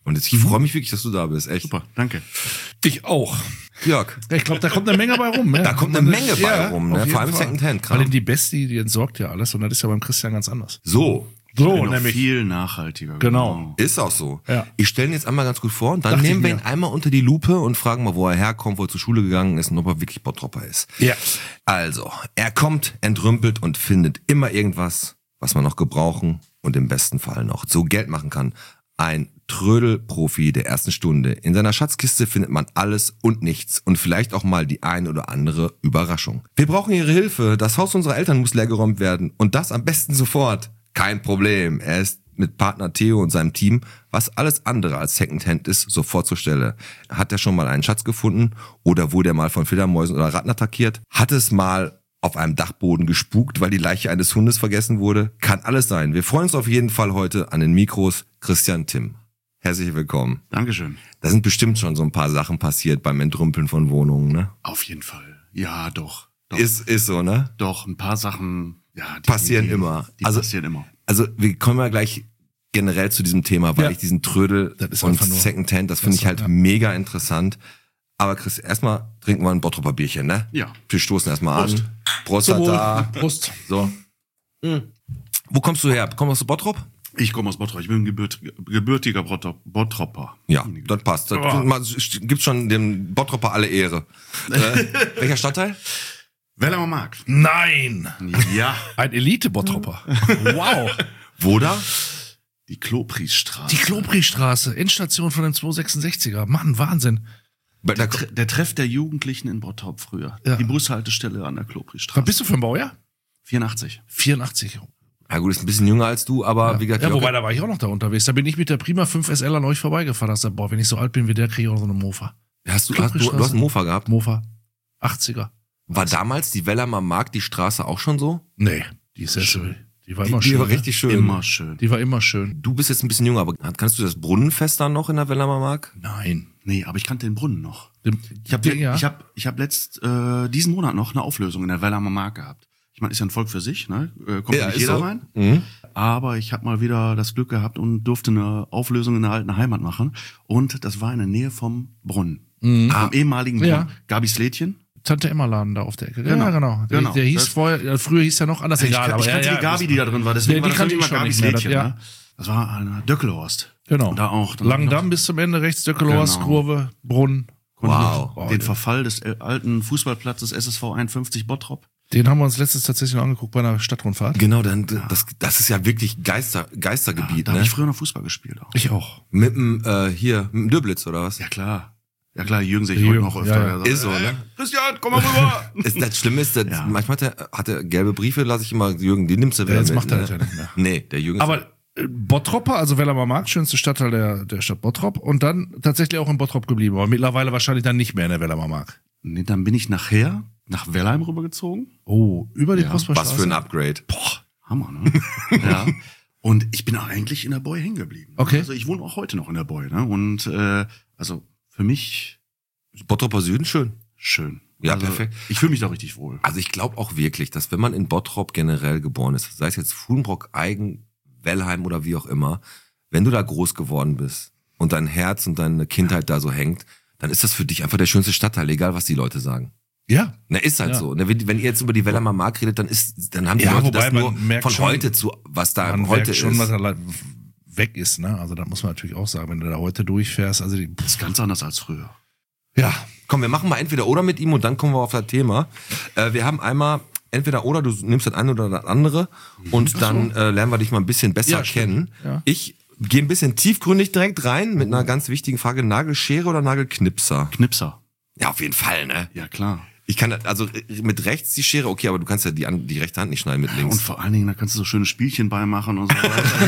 Und jetzt, ich freue mich wirklich, dass du da bist, echt. Super, danke. Ich auch. Jörg. Ich glaube, da kommt eine Menge bei rum. Ja. Da kommt eine Menge bei Ja, rum, auf ne? jeden Vor allem Fall. Secondhand-Kram. Weil die Besti, die entsorgt ja alles und das ist ja beim Christian ganz anders. So, So, Bin noch nämlich. viel nachhaltiger. Genau. ist auch so. Ja. Ich stelle ihn jetzt einmal ganz gut vor und dann Dachte nehmen ich wir ihn mir. einmal unter die Lupe und fragen mal, wo er herkommt, wo er zur Schule gegangen ist und ob er wirklich Bottropper ist. Ja. Also, er kommt, entrümpelt und findet immer irgendwas, was man noch gebrauchen und im besten Fall noch so Geld machen kann. Ein Trödelprofi der ersten Stunde. In seiner Schatzkiste findet man alles und nichts und vielleicht auch mal die ein oder andere Überraschung. Wir brauchen Ihre Hilfe. Das Haus unserer Eltern muss leergeräumt werden und das am besten sofort. Kein Problem. Er ist mit Partner Theo und seinem Team, was alles andere als Secondhand ist, sofort zur Stelle. Hat er schon mal einen Schatz gefunden oder wurde er mal von Fledermäusen oder Ratten attackiert? Hat es mal auf einem Dachboden gespukt, weil die Leiche eines Hundes vergessen wurde? Kann alles sein. Wir freuen uns auf jeden Fall heute an den Mikros Christian Timm. Herzlich willkommen. Dankeschön. Da sind bestimmt schon so ein paar Sachen passiert beim Entrümpeln von Wohnungen, ne? Auf jeden Fall. Ja, doch. Doch, Ist, ist so, ne? doch ein paar Sachen, ja, die Passieren die, immer. Die Also- passieren immer. Also wir kommen ja gleich generell zu diesem Thema, weil Ja. ich diesen Trödel Das ist und einfach nur- Secondhand, das finde ich halt ja. mega interessant. Aber Chris, erstmal trinken wir ein Bottropper Bierchen, ne? Ja. Wir stoßen erstmal an. Prost, Zum Wohl. da. Prost. So. Mhm. Wo kommst du her? Kommst du aus Bottrop? Ich komme aus Bottrop. Ich bin gebürt, gebürtiger Bottrop, Bottropper. Ja, das passt. Das Oh. mal- gibt's schon dem Bottropper alle Ehre. äh, welcher Stadtteil? Wellermer Markt. Nein. Ja. Ein Elite-Bottropper. Wow. Wo da? Die Klopriesstraße. Die Klopri-Straße, Endstation von dem zweihundertsechsundsechziger. Mann, Wahnsinn. Da, Der, Tre- der Treff der Jugendlichen in Bottrop früher. Ja. Die Bushaltestelle an der Was Klopriesstraße. bist du für ein Baujahr? vierundachtzig. vierundachtzig. ja gut, ist ein bisschen jünger als du, aber Ja, wie gesagt, ja, Jörg- wobei, da war ich auch noch da unterwegs. Da bin ich mit der Prima fünf S L an euch vorbeigefahren. Da hast du, boah, wenn ich so alt bin wie der, kriege ich auch so eine Mofa. hast du, hast, du, du hast einen Mofa gehabt. Mofa. achtziger. War damals die Wellermer Markt, die Straße auch schon so? Nee, die ist sehr schön. Die war Die, immer die schön. war ne? richtig schön. Immer schön. Die war immer schön. Du bist jetzt ein bisschen jünger, aber kannst du das Brunnenfest dann noch in der Wellermer Mark? Nein. Nee, aber ich kannte den Brunnen noch. Dem, Ich habe ja. ich hab, ich hab letzt äh, diesen Monat noch eine Auflösung in der Wellermer Mark gehabt. Ich meine, ist ja ein Volk für sich, ne? Äh, kommt ja, nicht jeder rein. Mhm. Aber ich habe mal wieder das Glück gehabt und durfte eine Auflösung in der alten Heimat machen. Und das war in der Nähe vom Brunnen. Mhm. Am ehemaligen Brunnen. Ja. Gabis Lädchen. Tante Emma Laden da auf der Ecke. Genau. Ja, genau. Der, Genau. der hieß Das- vorher, ja, früher hieß er noch anders, Ich, egal. ich, aber kannte ja, ja, die Gabi, das- die da drin war. Deswegen Nee, war die das kannte immer ich schon Gabis nicht mehr, das- Lädchen. ja. Ne? Das war eine Döckelhorst. Genau. Und da auch. dann Langendamm noch bis zum Ende rechts, Döckelhorst, Genau. Kurve, Brunnen. Wow. Boah, den den, Verfall des äh, alten Fußballplatzes S S V einundfünfzig Bottrop. den haben wir uns letztens tatsächlich noch angeguckt bei einer Stadtrundfahrt. Genau, dann das, das ist ja wirklich Geister, Geistergebiet, Da habe ne? ich früher noch Fußball gespielt auch. Ich auch. Mit dem äh, hier, mit dem Döblitz oder was? Ja klar. Ja klar, Jürgen sehe ich Jürgen, heute noch öfter. ja, ja. Der sagt, Ist so, "Ey, ne? Christian, komm mal rüber. Ist, das Schlimme ist, dass Ja. manchmal hat er, hat er gelbe Briefe, lasse ich immer, Jürgen, die nimmst du Ja, wieder jetzt mit, macht er ne? das ja nicht mehr. Nee, der Jürgen ist Aber äh, Bottropper, also Wellermer Markt, schönste Stadtteil der, der Stadt Bottrop und dann tatsächlich auch in Bottrop geblieben, aber mittlerweile wahrscheinlich dann nicht mehr in der Wellermer Markt. Nee, dann bin ich nachher nach Wellheim rübergezogen. Oh, über die Ja, Prosperstraße. was für ein Upgrade. Boah, Hammer, ne? Ja. Und ich bin auch eigentlich in der Boy hängen geblieben. Okay. Also ich wohne auch heute noch in der Boy, ne? Und äh, also für mich Bottropper Süden, schön. schön. Ja, also, perfekt. Ich fühle mich da richtig wohl. Also ich glaube auch wirklich, dass wenn man in Bottrop generell geboren ist, sei es jetzt Fuhlenbrock, Eigen, Wellheim oder wie auch immer, wenn du da groß geworden bist und dein Herz und deine Kindheit da so hängt, dann ist das für dich einfach der schönste Stadtteil, egal was die Leute sagen. Ja. Na, ist halt Ja. so. Na, wenn, wenn ihr jetzt über die Wellermer Mark redet, dann ist, dann haben die Ja, Leute wobei das nur man merkt von schon- heute zu, was da Man heute merkt schon, ist. was da le- weg ist, ne? Also da muss man natürlich auch sagen, wenn du da heute durchfährst, also die, Das ist ganz anders als früher. Ja, komm, wir machen mal entweder oder mit ihm und dann kommen wir auf das Thema. Äh, wir haben einmal entweder oder, du nimmst das eine oder das andere und dann äh, lernen wir dich mal ein bisschen besser Ja, stimmt. kennen. Ja. Ich gehe ein bisschen tiefgründig direkt rein mit einer ganz wichtigen Frage. Nagelschere oder Nagelknipser? Knipser. Ja, auf jeden Fall, ne? Ja, klar. Ich kann, das- also äh, mit rechts die Schere, okay, aber du kannst ja die, an- die rechte Hand nicht schneiden mit Und links. vor allen Dingen, da kannst du so schöne Spielchen beimachen und so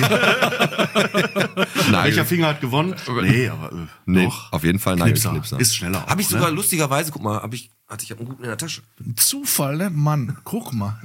weiter. Welcher Finger hat gewonnen? Nee, aber äh, Nee, doch. auf jeden Fall Knipser. Nagelknipser. Ist schneller auch, Habe ich sogar ne? lustigerweise, guck mal, habe ich, hatte ich hab einen guten in der Tasche. Zufall, ne? Mann, guck mal.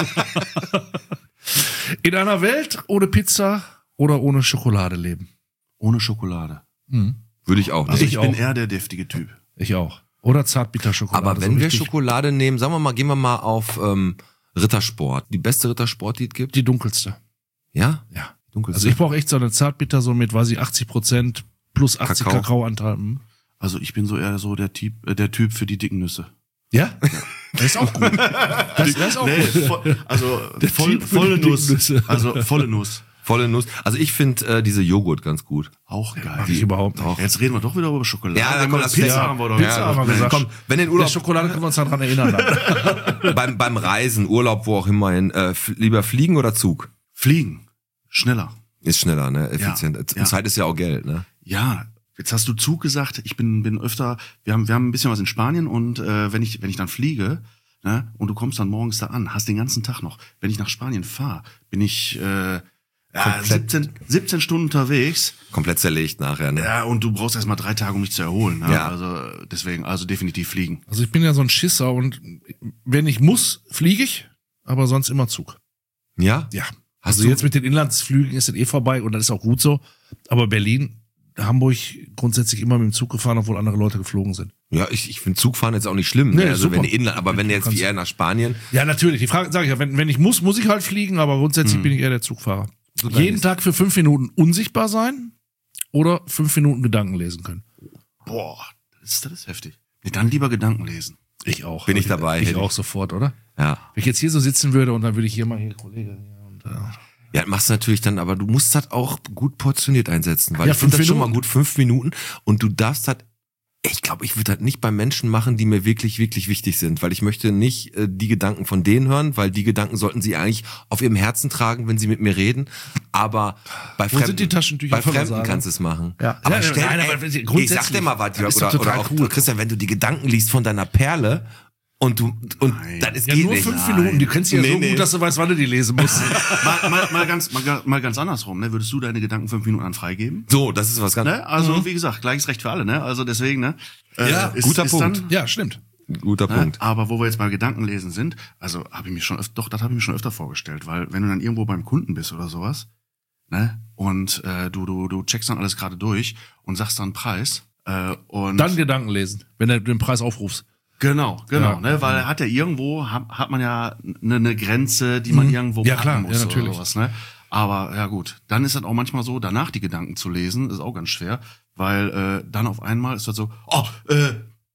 In einer Welt ohne Pizza oder ohne Schokolade leben. Ohne Schokolade. Würde ich auch. Also nicht. ich, Ich bin auch. eher der deftige Typ. Ich auch. Oder Zartbitterschokolade. Aber wenn so wir richtig- Schokolade nehmen, sagen wir mal, gehen wir mal auf ähm, Rittersport. Die beste Rittersport, die es gibt. Die dunkelste. Ja? Ja. Dunkelste. Also ich brauche echt so eine Zartbitter so mit, weiß ich, achtzig Prozent plus achtzig Kakao. Kakaoanteil. Hm. Also ich bin so eher so der Typ, äh, der Typ für die dicken Nüsse. Ja? Das ist auch gut. Das, das ist auch Nee, gut. voll, also voll, Typ für volle die Nuss. Nüsse. Also volle Nuss. Volle Nuss. Also ich finde äh, diese Joghurt ganz gut. Auch geil. Mag ich überhaupt nicht. Jetzt reden wir doch wieder über Schokolade. Ja, da Wenn kommt wir das Pizza Pizza. haben wir doch. Pizza haben wir Mensch. gesagt. Komm, wenn den Der Urlaub Schokolade können wir uns daran erinnern. Dann. beim, beim Reisen, Urlaub, wo auch immer hin, äh, f- lieber fliegen oder Zug? Fliegen. Schneller. Ist schneller, ne? Effizient. Ja, Und ja. Zeit ist ja auch Geld, ne? Ja, jetzt hast du Zug gesagt. Ich bin bin öfter. Wir haben wir haben ein bisschen was in Spanien und äh, wenn ich wenn ich dann fliege, ne, und du kommst dann morgens da an, hast den ganzen Tag noch. Wenn ich nach Spanien fahre, bin ich äh, ja, Komplett. siebzehn, siebzehn Stunden unterwegs. Komplett zerlegt nachher, ne? Ja, und du brauchst erst mal drei Tage, um dich zu erholen. Ne? Ja. Also deswegen, also definitiv fliegen. Also ich bin ja so ein Schisser und wenn ich muss, fliege ich, aber sonst immer Zug. Ja? Ja. Hast Also du- jetzt mit den Inlandsflügen ist es eh vorbei und das ist auch gut so. Aber Berlin, Hamburg grundsätzlich immer mit dem Zug gefahren, obwohl andere Leute geflogen sind. Ja, ich, ich finde Zugfahren jetzt auch nicht schlimm. Nee, Ne? Also super. wenn Inland, aber wenn du jetzt Kannst- wie er nach Spanien, Ja, natürlich. Die Frage sage ich ja, wenn, wenn ich muss, muss ich halt fliegen, aber grundsätzlich bin ich eher der Zugfahrer. So dein Jeden ist- Tag für fünf Minuten unsichtbar sein oder fünf Minuten Gedanken lesen können. Boah, das ist, das ist heftig. Nee, dann lieber Gedanken lesen. Ich auch. Bin ich dabei, Ich hätte auch sofort, oder? ja. Wenn ich jetzt hier so sitzen würde und dann würde ich hier mal hier, Kollege. Ja, und, äh, Ja, das machst du natürlich dann, aber du musst das auch gut portioniert einsetzen, weil Ja, ich finde fünf das schon mal Minuten. gut, fünf Minuten und du darfst halt, ich glaube, ich würde das nicht bei Menschen machen, die mir wirklich, wirklich wichtig sind, weil ich möchte nicht äh, die Gedanken von denen hören, weil die Gedanken sollten sie eigentlich auf ihrem Herzen tragen, wenn sie mit mir reden, aber bei Wo Fremden, sind die Taschentücher bei von der Fremden Sarah? kannst du es machen. Ja. Aber Ja, stell, nein, ey, aber wenn sie- ich grundsätzlich- sag dir mal was, Das Jörg, ist oder, doch oder total auch cool. Christian, wenn du die Gedanken liest von deiner Perle und du, und Nein. dann ist Ja, geht nur nicht. fünf Minuten. Die kennst du ja Nee, so nee. gut, dass du weißt, wann du die lesen musst. mal, mal, mal, ganz, mal, mal ganz andersrum, ne? Würdest du deine Gedanken fünf Minuten an freigeben? So, das ist was ganz, Ne? Also, wie gesagt, gleiches Recht für alle, ne? Also deswegen, ne? Äh, Ja, guter Punkt. Dann, Ja, stimmt. guter ne? Punkt. Aber wo wir jetzt bei Gedankenlesen sind, also habe ich mir schon öfter, doch, das habe ich mir schon öfter vorgestellt, weil wenn du dann irgendwo beim Kunden bist oder sowas, ne? Und äh, du, du, du checkst dann alles gerade durch und sagst dann einen Preis. Äh, und Dann Gedanken lesen, wenn du den Preis aufrufst. Genau, genau, Ja. ne, weil hat ja irgendwo hat, hat man ja eine ne Grenze, die man Mhm. irgendwo Ja, packen klar, muss ja, natürlich. oder sowas, ne? Aber ja gut, dann ist das auch manchmal so, danach die Gedanken zu lesen, ist auch ganz schwer, weil äh, dann auf einmal ist das so, oh, äh,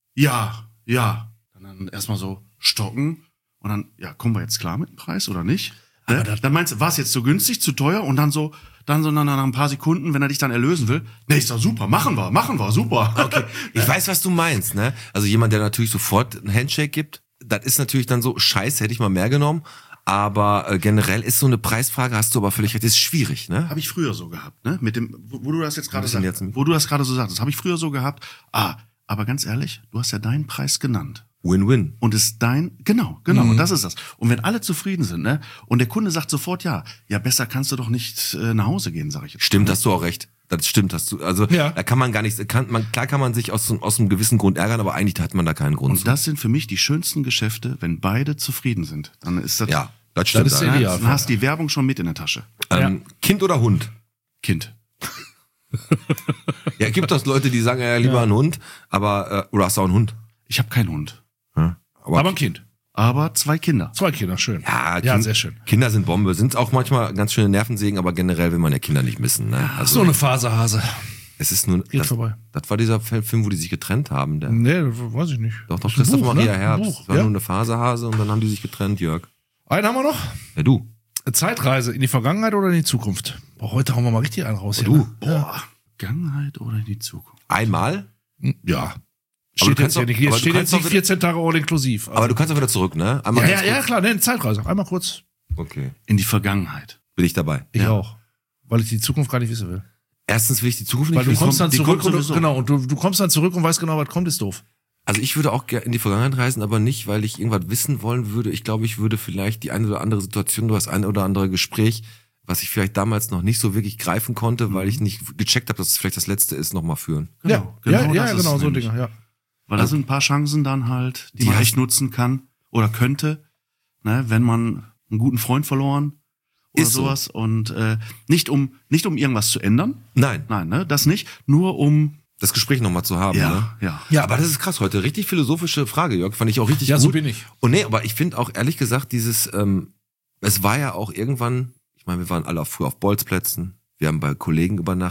ja, ja, und dann erstmal so stocken und dann, ja, kommen wir jetzt klar mit dem Preis oder nicht? Ne? Dann meinst du, war es jetzt zu günstig, zu teuer und dann so, dann so nach, nach ein paar Sekunden, wenn er dich dann erlösen will, nee, ist doch super, machen wir, machen wir, super. Okay, ich weiß, was du meinst, ne? Also jemand, der natürlich sofort einen Handshake gibt, das ist natürlich dann so, scheiße, hätte ich mal mehr genommen. Aber äh, generell ist so eine Preisfrage, hast du aber völlig recht, ist schwierig, ne? Habe ich früher so gehabt, ne? Mit dem, wo, wo du das jetzt gerade bisschen sagst, jetzt- wo du das gerade so sagst, das habe ich früher so gehabt. Ah, aber ganz ehrlich, du hast ja deinen Preis genannt. Win-win. Und ist dein, genau, genau, Mhm. und das ist das. Und wenn alle zufrieden sind, ne? Und der Kunde sagt sofort ja, ja, besser kannst du doch nicht äh, nach Hause gehen, sage ich jetzt. Stimmt, hast du auch recht. Das stimmt, hast du. Also Ja. da kann man gar nicht, kann, man, klar kann man sich aus, so- aus einem gewissen Grund ärgern, aber eigentlich hat man da keinen Grund. Und zu. das sind für mich die schönsten Geschäfte, wenn beide zufrieden sind. Dann ist das, Ja, das stimmt. ist ja. der- ne? Dann hast du die Werbung schon mit in der Tasche. ähm, Kind oder Hund? Kind. Ja, gibt doch Leute, die sagen ja lieber Ja. einen Hund, aber äh, oder hast du auch einen Hund? Ich habe keinen Hund, Ja. Aber ein Kind. aber zwei Kinder. Zwei Kinder, schön. Ja, ja kind, sehr schön. Kinder sind Bombe, sind auch manchmal ganz schöne Nervensägen, aber generell will man ja Kinder nicht missen. Ne? Also So eine Phasehase. es ist nur, Geht das, vorbei. das war dieser Film, wo die sich getrennt haben. Der, Nee, weiß ich nicht. doch, doch, Ist ein Christoph Buch, Maria ne? Herbst. Ein Buch, Das war ja? nur eine Phasehase und dann haben die sich getrennt, Jörg. Einen haben wir noch. Ja, du. Zeitreise in die Vergangenheit oder in die Zukunft? Boah, heute hauen wir mal richtig einen raus. Hier, du. ne? Boah, Vergangenheit oder die Zukunft? Einmal, Hm, Ja. Aber Steht du jetzt kannst hier doch- nicht, hier aber du steht kannst jetzt nicht doch vierzehn Tage all inklusiv. Also, aber du kannst auch wieder zurück, ne? Einmal ja, ja, ganz ja, kurz. klar, ne, Zeitreise. Einmal kurz. Okay, In die Vergangenheit. bin ich dabei. Ich Ja. auch. Weil ich die Zukunft gar nicht wissen will. Erstens will ich die Zukunft Weil nicht du wissen. kommst dann die zurück kommt und, du- sowieso. genau, und du, du kommst dann zurück und weißt genau, was kommt, ist doof. Also ich würde auch gerne in die Vergangenheit reisen, aber nicht, weil ich irgendwas wissen wollen würde. Ich glaube, ich würde vielleicht die eine oder andere Situation, du hast ein oder andere Gespräch, was ich vielleicht damals noch nicht so wirklich greifen konnte, weil ich nicht gecheckt habe, dass es vielleicht das letzte ist, nochmal führen. Genau, ja, ja, genau ja, das ist genau, es so nämlich. Dinge, ja. Weil da sind ein paar Chancen dann halt, die, Die man hast- echt nutzen kann oder könnte, ne, wenn man einen guten Freund verloren oder Ist so. sowas. Und äh, nicht um nicht um irgendwas zu ändern, Nein, nein, ne, das nicht, nur um das Gespräch nochmal zu haben. ja, Ne? ja. Ja, Aber das ist krass heute. Richtig philosophische Frage, Jörg. Fand ich auch richtig Ja, gut. so bin ich. Und nee, aber ich finde auch ehrlich gesagt, dieses, ähm, es war ja auch irgendwann, ich meine, wir waren alle auf, früher auf Bolzplätzen, wir haben bei Kollegen übernachtet.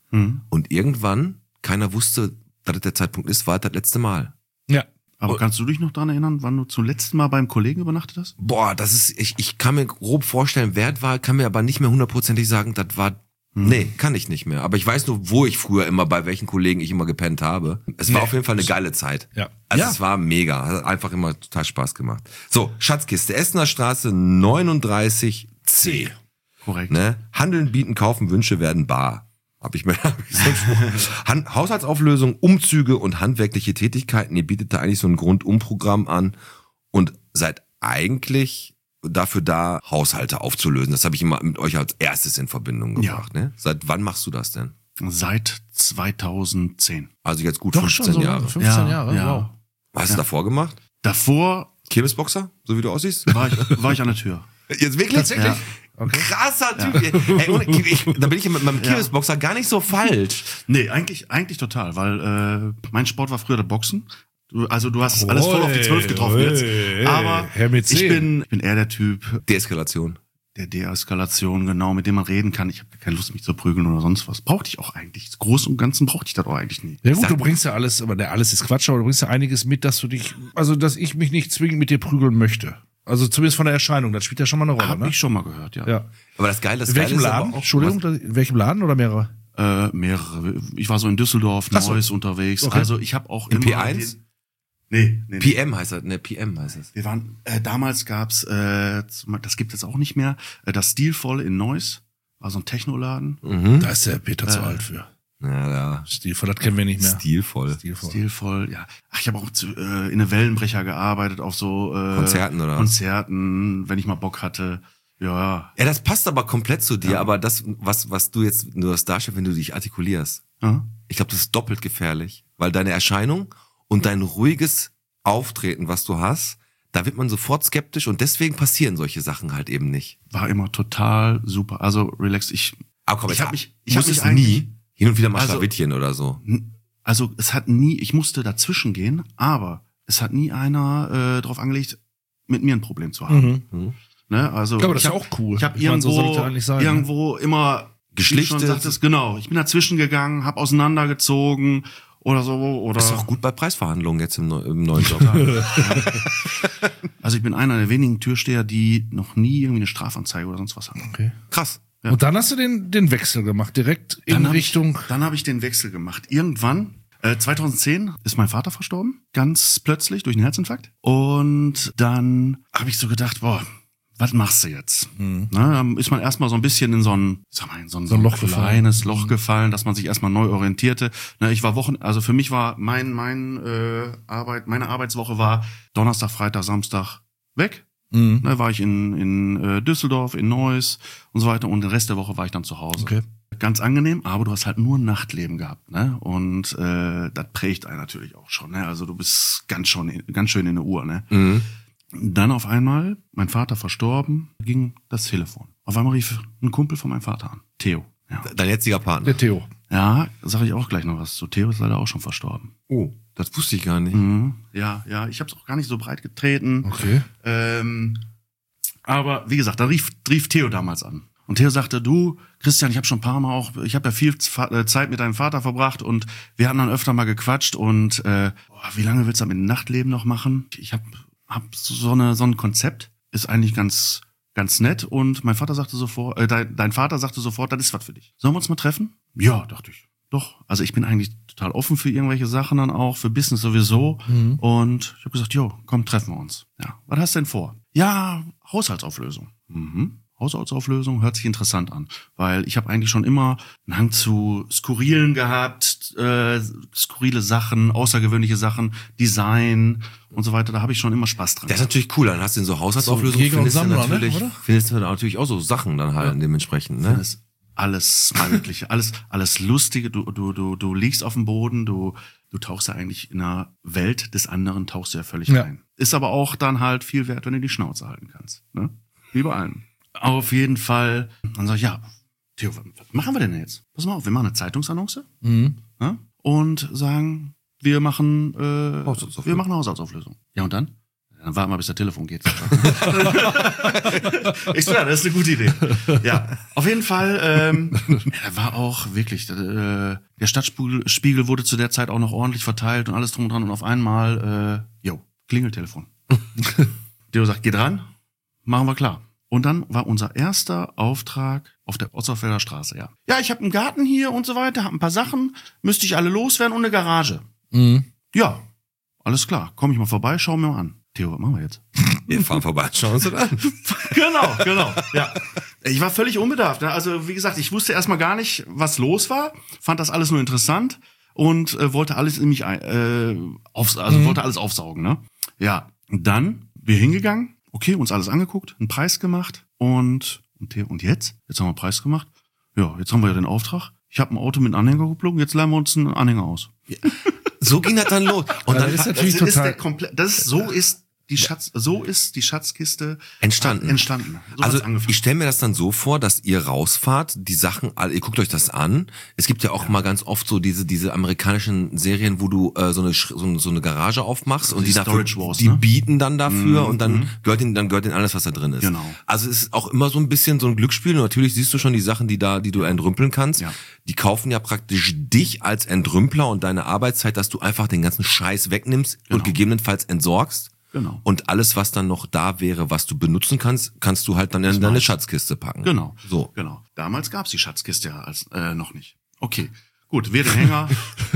Mhm. Und irgendwann, keiner wusste, dass das der Zeitpunkt ist, war das letzte Mal. Ja. Aber Und- kannst du dich noch daran erinnern, wann du zum letzten Mal beim Kollegen übernachtet hast? Boah, das ist, ich, ich kann mir grob vorstellen, wer es war, kann mir aber nicht mehr hundertprozentig sagen, das war, nee, kann ich nicht mehr. Aber ich weiß nur, wo ich früher immer, bei welchen Kollegen ich immer gepennt habe. Es war Nee. auf jeden Fall eine geile Zeit. Ja. Also Ja. es war mega, hat einfach immer total Spaß gemacht. So, Schatzkiste, Essener Straße neununddreißig C. Korrekt. Ne? Handeln, bieten, kaufen, Wünsche werden bar. Hab ich mir hab ich so einen Spruch. Han- Haushaltsauflösung, Umzüge und handwerkliche Tätigkeiten. Ihr bietet da eigentlich so ein Grundumprogramm an und seid eigentlich dafür da, Haushalte aufzulösen. Das habe ich immer mit euch als erstes in Verbindung Ja. gebracht. Ne? Seit wann machst du das denn? Seit zweitauszehn. Also jetzt gut Doch fünfzehn schon so Jahre. lange, fünfzehn Jahre, ja. wow. Was hast Ja. du davor gemacht? Davor Kirmesboxer, so wie du aussiehst? war ich, war ich an der Tür. Jetzt wirklich? Tatsächlich? Ja. Okay. Krasser Typ. Ey, ohne- ich, da bin ich ja mit meinem Kirmesboxer gar nicht so falsch. Nee, eigentlich, eigentlich total, weil äh, mein Sport war früher der Boxen. Du, also du hast alles voll auf die zwölf getroffen jetzt. Aber Herr mit ich zehn. bin, ich bin eher der Typ Deeskalation. der Deeskalation, genau, mit dem man reden kann. Ich habe keine Lust, mich zu prügeln oder sonst was. Brauchte ich auch eigentlich. Das Großen und Ganzen brauchte ich das auch eigentlich nie. Ja gut, Sag du mal. bringst ja alles, aber der alles ist Quatsch, aber du bringst ja einiges mit, dass du dich, also dass ich mich nicht zwingend mit dir prügeln möchte. Also zumindest von der Erscheinung, das spielt ja schon mal eine Rolle, Habe ne? ich schon mal gehört, ja. Ja. Aber das Geile, das In welchem Geile ist Laden? aber auch, Entschuldigung, in welchem Laden oder mehrere? Äh, mehrere. Ich war so in Düsseldorf, Ach so. Neuss unterwegs. Okay. Also ich habe auch Im immer P eins? Den, nee, nee, nee. P M heißt das, ne, P M heißt es. Wir waren, äh, damals gab's, äh, zum- das gibt es auch nicht mehr, äh, das Stilvoll in Neuss, war so ein Technoladen. Mhm. Da ist der Peter zu alt für. Ja, ja. Stilvoll, das kennen wir nicht mehr. Stilvoll. Stilvoll. Stilvoll, ja. Ach, ich habe auch zu, äh, in der Wellenbrecher gearbeitet, auf so äh, Konzerten oder was? Konzerten, wenn ich mal Bock hatte. Ja. Ja, das passt aber komplett zu dir, Ja. aber das, was, was du jetzt nur das darstellst, wenn du dich artikulierst, ja. ich glaube, das ist doppelt gefährlich, weil deine Erscheinung und dein ruhiges Auftreten, was du hast, da wird man sofort skeptisch und deswegen passieren solche Sachen halt eben nicht. War immer total super. Also relaxed. Ich, Aber komm, Ich jetzt hab mich- ich hab musstest mich eigentlich- nie hin und wieder mal Also- Schlawittchen oder so. also es hat nie, ich musste dazwischen gehen, aber es hat nie einer äh, drauf angelegt, mit mir ein Problem zu haben. Mhm. Ne? Also Ja, aber das ich ist hab, auch cool. Ich habe Ich meine, so irgendwo, sollte eigentlich sein, ne? irgendwo immer Geschlichtet. wie du schon sagtest, genau. Ich bin dazwischen gegangen, habe auseinandergezogen oder so oder. Bist auch gut bei Preisverhandlungen jetzt im, neu- im neuen Job. Also ich bin einer der wenigen Türsteher, die noch nie irgendwie eine Strafanzeige oder sonst was hatten. Okay. Krass. Ja. Und dann hast du den, den Wechsel gemacht, direkt in hab Richtung. Ich, dann habe ich den Wechsel gemacht. Irgendwann, äh, zweitausendzehn, ist mein Vater verstorben. Ganz plötzlich durch einen Herzinfarkt. Und dann habe ich so gedacht, boah, was machst du jetzt? Mhm. Na, dann ist man erstmal so ein bisschen in so ein, sag mal, in so ein, So ein Loch kleines Loch gefallen, dass man sich erstmal neu orientierte. Na, ich war Wochen, also für mich war mein, mein äh, Arbeit, meine Arbeitswoche war Donnerstag, Freitag, Samstag weg. Mhm. Da war ich in, in äh, Düsseldorf, in Neuss und so weiter und den Rest der Woche war ich dann zu Hause. Okay. Ganz angenehm, aber du hast halt nur ein Nachtleben gehabt, ne? Und äh, das prägt einen natürlich auch schon, ne? Also du bist ganz schon, ganz schön in der Uhr, ne? Mhm. Dann auf einmal, mein Vater verstorben, ging das Telefon. Auf einmal rief ein Kumpel von meinem Vater an, Theo. Ja, Dein jetziger Partner. Der Theo. ja, sage ich auch gleich noch was zu. Theo ist leider auch schon verstorben. Oh, das wusste ich gar nicht. Mhm. Ja, ja, ich habe es auch gar nicht so breit getreten. Okay. Ähm, aber wie gesagt, da rief, rief Theo damals an. Und Theo sagte, du, Christian, ich habe schon ein paar Mal auch, ich habe ja viel Zeit mit deinem Vater verbracht und wir hatten dann öfter mal gequatscht und äh, boah, wie lange willst du das mit dem Nachtleben noch machen? Ich habe hab so, eine, so ein Konzept, ist eigentlich ganz ganz nett und mein Vater sagte sofort, äh, dein, dein Vater sagte sofort, das ist was für dich. Sollen wir uns mal treffen? Ja, dachte ich. Doch, also ich bin eigentlich total offen für irgendwelche Sachen dann auch, für Business sowieso. Mhm. Und ich habe gesagt, jo, komm, treffen wir uns. Ja, was hast du denn vor? Ja, Haushaltsauflösung. Mhm. Haushaltsauflösung hört sich interessant an, weil ich habe eigentlich schon immer einen Hang zu Skurrilen gehabt, äh, skurrile Sachen, außergewöhnliche Sachen, Design und so weiter. Da habe ich schon immer Spaß dran. Das ist natürlich cool, dann hast du in so Haushaltsauflösungen, So Jäger und findest, du Sammler, ne, natürlich, oder? findest du natürlich auch so Sachen dann halt dementsprechend, ne? Alles, alles Mögliche, alles, alles Lustige. Du, du, du, du liegst auf dem Boden, du, du tauchst ja eigentlich in einer Welt des anderen, tauchst du ja völlig Ja. rein. Ist aber auch dann halt viel wert, wenn du die Schnauze halten kannst, ne? Wie bei allem. Auf jeden Fall. Dann sag ich, ja, Theo, was machen wir denn jetzt? Pass mal auf, wir machen eine Zeitungsannonce, Mhm. ne? Und sagen, wir machen, äh, Haushaltsauflösung. wir machen eine Haushaltsauflösung. Ja, und dann? Dann warten wir, bis der Telefon geht. Ich so, ja, das ist eine gute Idee. Ja, auf jeden Fall, ähm, ja, war auch wirklich, äh, der Stadtspiegel wurde zu der Zeit auch noch ordentlich verteilt und alles drum und dran und auf einmal, äh, jo, Klingeltelefon. Theo sagt, geh dran, machen wir klar. Und dann war unser erster Auftrag auf der Otterfelder Straße, ja. Ja, ich habe einen Garten hier und so weiter, habe ein paar Sachen, müsste ich alle loswerden und eine Garage. Mhm. Ja, alles klar, komm ich mal vorbei, schau mir mal an. Theo, was machen wir jetzt? Wir fahren vorbei, schauen uns das an. Genau, genau, ja. Ich war völlig unbedarft. Ne? Also wie gesagt, ich wusste erstmal gar nicht, was los war, fand das alles nur interessant und äh, wollte alles in mich ein, äh, aufs, also mhm. wollte alles aufsaugen. Ne? Ja, dann wir hingegangen, okay, uns alles angeguckt, einen Preis gemacht und und, Theo, und jetzt? Jetzt haben wir einen Preis gemacht. Ja, jetzt haben wir ja den Auftrag. Ich habe ein Auto mit einem Anhänger geplogen, jetzt leihen wir uns einen Anhänger aus. Ja. So ging das dann los. Und Ja, dann das ist hat- natürlich das ist total- der komplett, das ist, so ist die Schatz, so ist die Schatzkiste Entstanden. entstanden. So Also hat's angefangen. ich stelle mir das dann so vor, dass ihr rausfahrt, die Sachen, alle- ihr guckt euch das an. Es gibt ja auch ja. mal ganz oft so diese diese amerikanischen Serien, wo du äh, so eine Sch- so, eine- so eine Garage aufmachst und die die dafür, Storage Wars, die ne? bieten dann dafür Mhm. und dann gehört ihnen dann gehört ihnen alles, was da drin ist. Genau. Also es ist auch immer so ein bisschen so ein Glücksspiel. Und natürlich siehst du schon die Sachen, die da, die du entrümpeln kannst. Ja. Die kaufen ja praktisch dich als Entrümpler und deine Arbeitszeit, dass du einfach den ganzen Scheiß wegnimmst Genau. und gegebenenfalls entsorgst. Genau. Und alles, was dann noch da wäre, was du benutzen kannst, kannst du halt dann in deine Schatzkiste packen. Genau. So. Genau. Damals gab's die Schatzkiste ja als äh, noch nicht. Okay. Gut, wir den Hänger,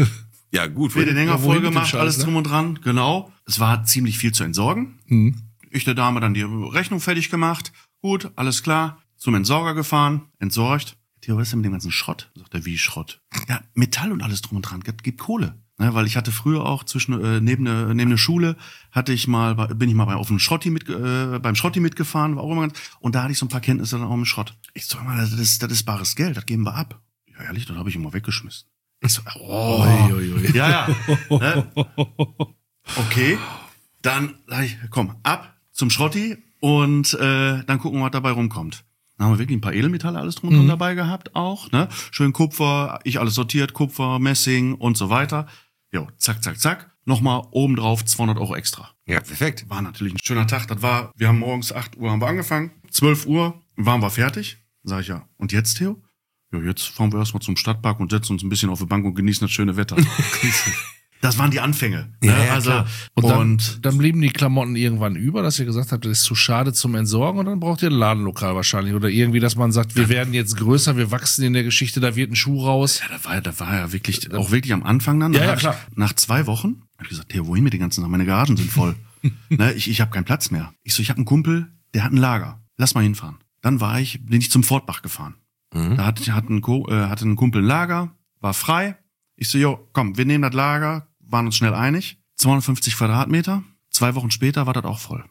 Ja, gut. wir den Hänger Ja, wohin voll mit dem gemacht, Scheiß, alles ne? drum und dran. Genau. Es war ziemlich viel zu entsorgen. Mhm. Ich der Dame dann die Rechnung fertig gemacht. Gut, alles klar. Zum Entsorger gefahren, entsorgt. Theo, was ist denn mit dem ganzen Schrott? Sagt er, wie Schrott? Ja, Metall und alles drum und dran. Gibt, gibt Kohle. Ne, weil ich hatte früher auch zwischen äh, neben der neben der Schule hatte ich mal bei- bin ich mal bei auf dem Schrotti mit äh, beim Schrotti mitgefahren, war auch immer ganz, und da hatte ich so ein paar Kenntnisse dann auch im Schrott. Ich sag mal, das ist das ist bares Geld, das geben wir ab. Ja, ehrlich, das habe ich immer weggeschmissen. Ich so, oh, Ui, ui, ui. ja, ja. Ne? Okay, dann sag ich, komm, ab zum Schrotti und äh, dann gucken wir, was dabei rumkommt. Dann haben wir wirklich ein paar Edelmetalle alles drum und dran dabei gehabt auch, ne? Schön Kupfer, ich alles sortiert, Kupfer, Messing und so weiter. Jo, zack, zack, zack. Nochmal obendrauf zweihundert Euro extra. Ja, perfekt. War natürlich ein schöner Tag. Das war, wir haben morgens acht Uhr haben wir angefangen, zwölf Uhr waren wir fertig. Sag ich ja, und jetzt, Theo? Ja, jetzt fahren wir erstmal zum Stadtpark und setzen uns ein bisschen auf die Bank und genießen das schöne Wetter. Das waren die Anfänge. Ja, ne? ja, also, klar. Und dann, und dann blieben die Klamotten irgendwann über, dass ihr gesagt habt, das ist zu schade zum Entsorgen und dann braucht ihr ein Ladenlokal wahrscheinlich. Oder irgendwie, dass man sagt, wir werden jetzt größer, wir wachsen in der Geschichte, da wird ein Schuh raus. ja, da war, da war ja wirklich, auch wirklich am Anfang dann. Ja, da ja, hab klar. Ich, nach zwei Wochen hab ich gesagt, Theo, wohin mit den ganzen Sachen? Meine Garagen sind voll. ne, ich ich habe keinen Platz mehr. Ich so, ich habe einen Kumpel, der hat ein Lager. Lass mal hinfahren. Dann war ich, bin ich zum Fortbach gefahren. Mhm. Da hatte, hat ein, Ko- äh, hatte ein Kumpel ein Lager, war frei. Ich so, jo, komm, wir nehmen das Lager, waren uns schnell einig. zweihundertfünfzig Quadratmeter. Zwei Wochen später war das auch voll.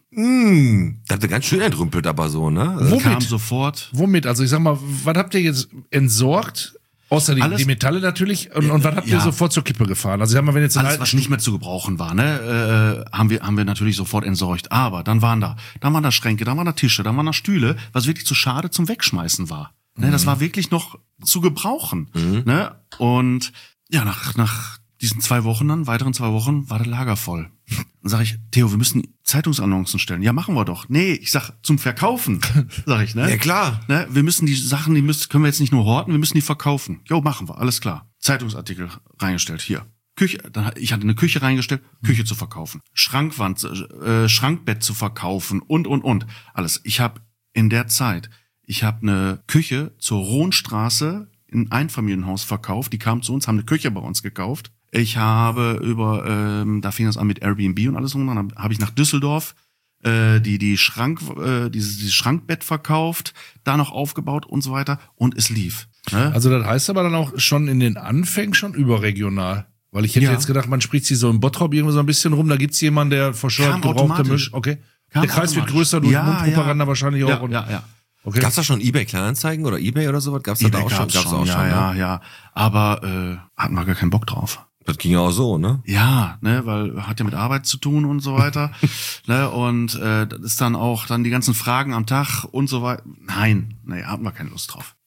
Mm, das hat ganz schön entrümpelt aber so, ne? Also, Womit? Kam sofort. Womit? Also ich sag mal, was habt ihr jetzt entsorgt? Außer die, Alles- die Metalle natürlich. Und, und was habt ihr Ja. sofort zur Kippe gefahren? Also ich sag mal, wenn jetzt ein Alles, alten was nicht mehr zu gebrauchen war, ne, äh, haben wir, haben wir natürlich sofort entsorgt. Aber dann waren da, dann waren da Schränke, dann waren da Tische, dann waren da Stühle, was wirklich zu schade zum Wegschmeißen war. Ne, das war wirklich noch zu gebrauchen. Ne? Und ja, nach, nach diesen zwei Wochen dann, weiteren zwei Wochen, war das Lager voll. Dann sag ich, Theo, wir müssen Zeitungsannoncen stellen. Ja, machen wir doch. Nee, ich sag, zum Verkaufen, sag ich, ne? Ja, klar. Ne, wir müssen die Sachen, die müssen, können wir jetzt nicht nur horten, wir müssen die verkaufen. Jo, machen wir, alles klar. Zeitungsartikel reingestellt, hier. Küche, dann, ich hatte eine Küche reingestellt, Küche zu verkaufen. Schrankwand, äh, Schrankbett zu verkaufen und, und, und. Alles. Ich habe in der Zeit, ich habe eine Küche zur Rohnstraße in ein Einfamilienhaus verkauft. Die kamen zu uns, haben eine Küche bei uns gekauft. Ich habe über, ähm, da fing das an mit Airbnb und alles. Und dann habe ich nach Düsseldorf äh, die die Schrank, äh, dieses, dieses Schrankbett verkauft, da noch aufgebaut und so weiter. Und es lief. Ne? Also das heißt aber dann auch schon in den Anfängen schon überregional. Weil ich hätte Ja. jetzt gedacht, man spricht sie so im Bottrop irgendwo so ein bisschen rum, da gibt's jemanden, der verscheuert Kam gebrauchte automatisch. Misch. Okay. Kam Der Kreis wird automatisch. größer durch Ja, Mundpropaganda ja. wahrscheinlich auch. ja, und, ja, ja. Okay. Gab's da schon eBay Kleinanzeigen oder eBay oder sowas? Gab's da, da eBay auch schon? gab's schon, auch ja, schon, ja, ne? ja. Aber äh, hatten wir gar keinen Bock drauf. Das ging ja auch so, ne? Ja, ne, weil hat ja mit Arbeit zu tun und so weiter. ne, und äh, das ist dann auch dann die ganzen Fragen am Tag und so weiter. Nein, nee, hatten wir keine Lust drauf.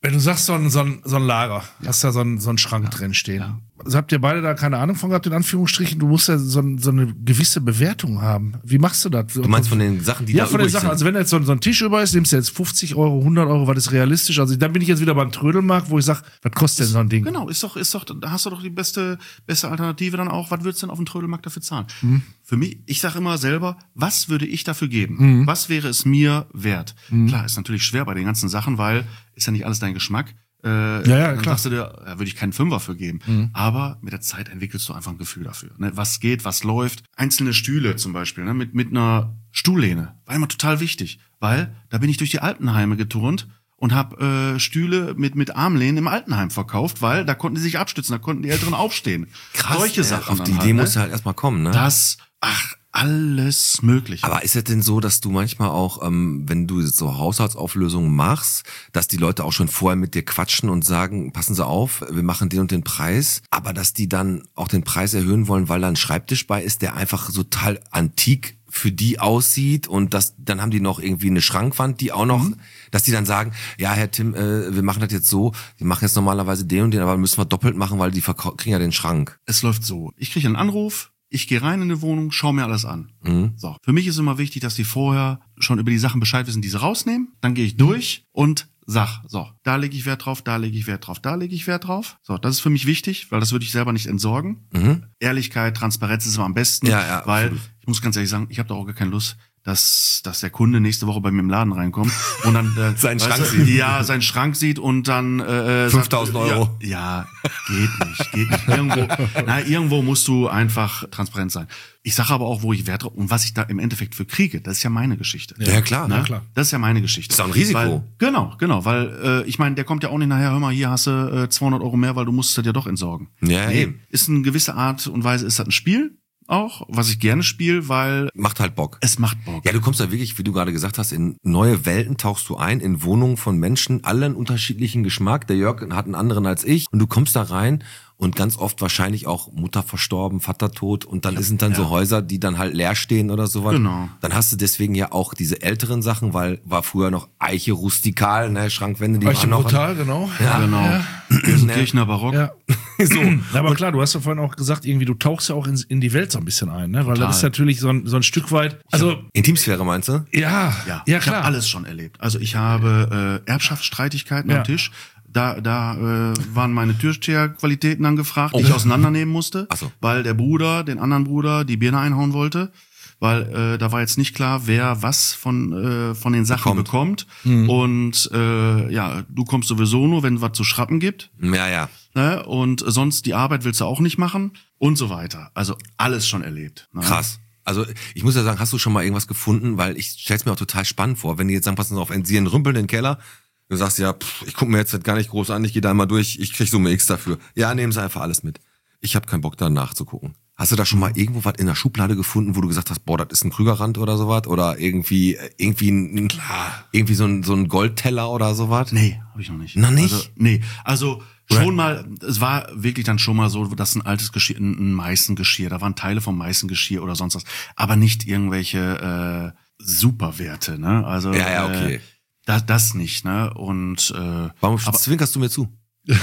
Wenn du sagst, so ein, so ein, so ein Lager, ja. hast da so ein, so einen Schrank ja. drin stehen. Ja. Also habt ihr beide da keine Ahnung von gehabt, in Anführungsstrichen? Du musst ja so, ein, so eine gewisse Bewertung haben. Wie machst du das? Du meinst von den Sachen, die ja, da von den Sachen. sind? Also wenn jetzt so, so ein Tisch über ist, nimmst du jetzt fünfzig Euro, hundert Euro, was ist realistisch? Also dann bin ich jetzt wieder beim Trödelmarkt, wo ich sage, was kostet denn so ein Ding? Genau, ist doch, ist doch, da hast du doch die beste, beste Alternative dann auch. Was würdest du denn auf dem Trödelmarkt dafür zahlen? Mhm. Für mich, ich sage immer selber, was würde ich dafür geben? Mhm. Was wäre es mir wert? Mhm. Klar, ist natürlich schwer bei den ganzen Sachen, weil ist ja nicht alles dein Geschmack. Äh, ja, ja, dann klar. sagst du dir, da würde ich keinen Fünfer für geben. Mhm. Aber mit der Zeit entwickelst du einfach ein Gefühl dafür. Ne? Was geht, was läuft. Einzelne Stühle zum Beispiel, ne? mit, mit einer Stuhllehne. War immer total wichtig, weil da bin ich durch die Altenheime geturnt und habe äh, Stühle mit, mit Armlehnen im Altenheim verkauft, weil da konnten die sich abstützen, da konnten die Älteren aufstehen. Krass, Solche ja, Sachen. auf die dann Idee halt, musst du ne? halt erstmal kommen, ne? Das, ach, alles mögliche. Aber ist es denn so, dass du manchmal auch, ähm, wenn du so Haushaltsauflösungen machst, dass die Leute auch schon vorher mit dir quatschen und sagen, passen Sie auf, wir machen den und den Preis, aber dass die dann auch den Preis erhöhen wollen, weil da ein Schreibtisch bei ist, der einfach so total antik für die aussieht und das, dann haben die noch irgendwie eine Schrankwand, die auch noch, mhm. dass die dann sagen, ja Herr Tim, äh, wir machen das jetzt so, wir machen jetzt normalerweise den und den, aber müssen wir doppelt machen, weil die verkau- kriegen ja den Schrank. Es läuft so, ich kriege einen Anruf, ich gehe rein in die Wohnung, schaue mir alles an. Mhm. So, für mich ist immer wichtig, dass die vorher schon über die Sachen Bescheid wissen, die sie rausnehmen. Dann gehe ich durch und sag, so, da lege ich Wert drauf, da lege ich Wert drauf, da lege ich Wert drauf. So, das ist für mich wichtig, weil das würde ich selber nicht entsorgen. Mhm. Ehrlichkeit, Transparenz ist immer am besten, ja, ja, weil absolut. Ich muss ganz ehrlich sagen, ich habe da auch gar keine Lust, dass dass der Kunde nächste Woche bei mir im Laden reinkommt und dann äh, seinen Schrank du, sieht. Ja, seinen Schrank sieht und dann äh, fünftausend Euro. Ja, ja, geht nicht, geht nicht. Irgendwo, na, irgendwo musst du einfach transparent sein. Ich sage aber auch, wo ich Wert drauf und was ich da im Endeffekt für kriege, das ist ja meine Geschichte. Ja, klar, ne? ja, klar. Das ist ja meine Geschichte. Das ist auch ein Risiko. Weil, genau, genau, weil äh, ich meine, der kommt ja auch nicht nachher, hör mal, hier hast du äh, zweihundert Euro mehr, weil du musst das ja doch entsorgen. Ja, nee, eben. Ist eine gewisse Art und Weise, ist das ein Spiel auch, was ich gerne spiele, weil macht halt Bock. Es macht Bock. Ja, du kommst da wirklich, wie du gerade gesagt hast, in neue Welten tauchst du ein, in Wohnungen von Menschen, alle einen unterschiedlichen Geschmack. Der Jörg hat einen anderen als ich und du kommst da rein und ganz oft wahrscheinlich auch Mutter verstorben, Vater tot und dann ja, sind dann ja. so Häuser, die dann halt leer stehen oder sowas. Genau. Dann hast du deswegen ja auch diese älteren Sachen, weil war früher noch Eiche rustikal, ne, Schrankwände, die Eiche waren noch brutal, genau. Ja, genau. Ja. Kirchner Barock. Ja. So. Ja, aber klar, du hast ja vorhin auch gesagt, irgendwie du tauchst ja auch in, in die Welt so ein bisschen ein, ne? Weil total. Das ist natürlich so ein, so ein Stück weit. Also Intimsphäre meinst du? Ja, ja, ja klar. Ich habe alles schon erlebt. Also ich habe äh, Erbschaftsstreitigkeiten ja. am Tisch. Da, da äh, waren meine Türsteherqualitäten angefragt, die oh. ich auseinandernehmen musste, Ach so. weil der Bruder, den anderen Bruder, die Birne einhauen wollte, weil äh, da war jetzt nicht klar, wer was von äh, von den Sachen bekommt. bekommt. Mhm. Und äh, ja, du kommst sowieso nur, wenn es was zu schrappen gibt. Ja, ja. Ne? Und sonst die Arbeit willst du auch nicht machen und so weiter. Also alles schon erlebt. Ne? Krass. Also ich muss ja sagen, hast du schon mal irgendwas gefunden? Weil ich stell's mir auch total spannend vor, wenn die jetzt sagen, passen auf, sie rümpeln den Keller. Du sagst ja, pff, ich guck mir jetzt gar nicht groß an, ich gehe da mal durch, ich krieg Summe X dafür. Ja, nehmen Sie einfach alles mit. Ich habe keinen Bock, da nachzugucken. Hast du da schon mal irgendwo was in der Schublade gefunden, wo du gesagt hast, boah, das ist ein Krügerrand oder sowas? Oder irgendwie irgendwie ein, Klar. irgendwie so ein, so ein Goldteller oder sowas? Nee, habe ich noch nicht. Noch nicht? Also, nee, also schon mal, es war wirklich dann schon mal so, dass ein altes Geschirr, ein Meißengeschirr, da waren Teile vom Meißengeschirr oder sonst was, aber nicht irgendwelche äh, Superwerte, ne? Also ja, ja, okay. Äh, das, das nicht, ne? Und äh, warum aber, zwinkerst du mir zu?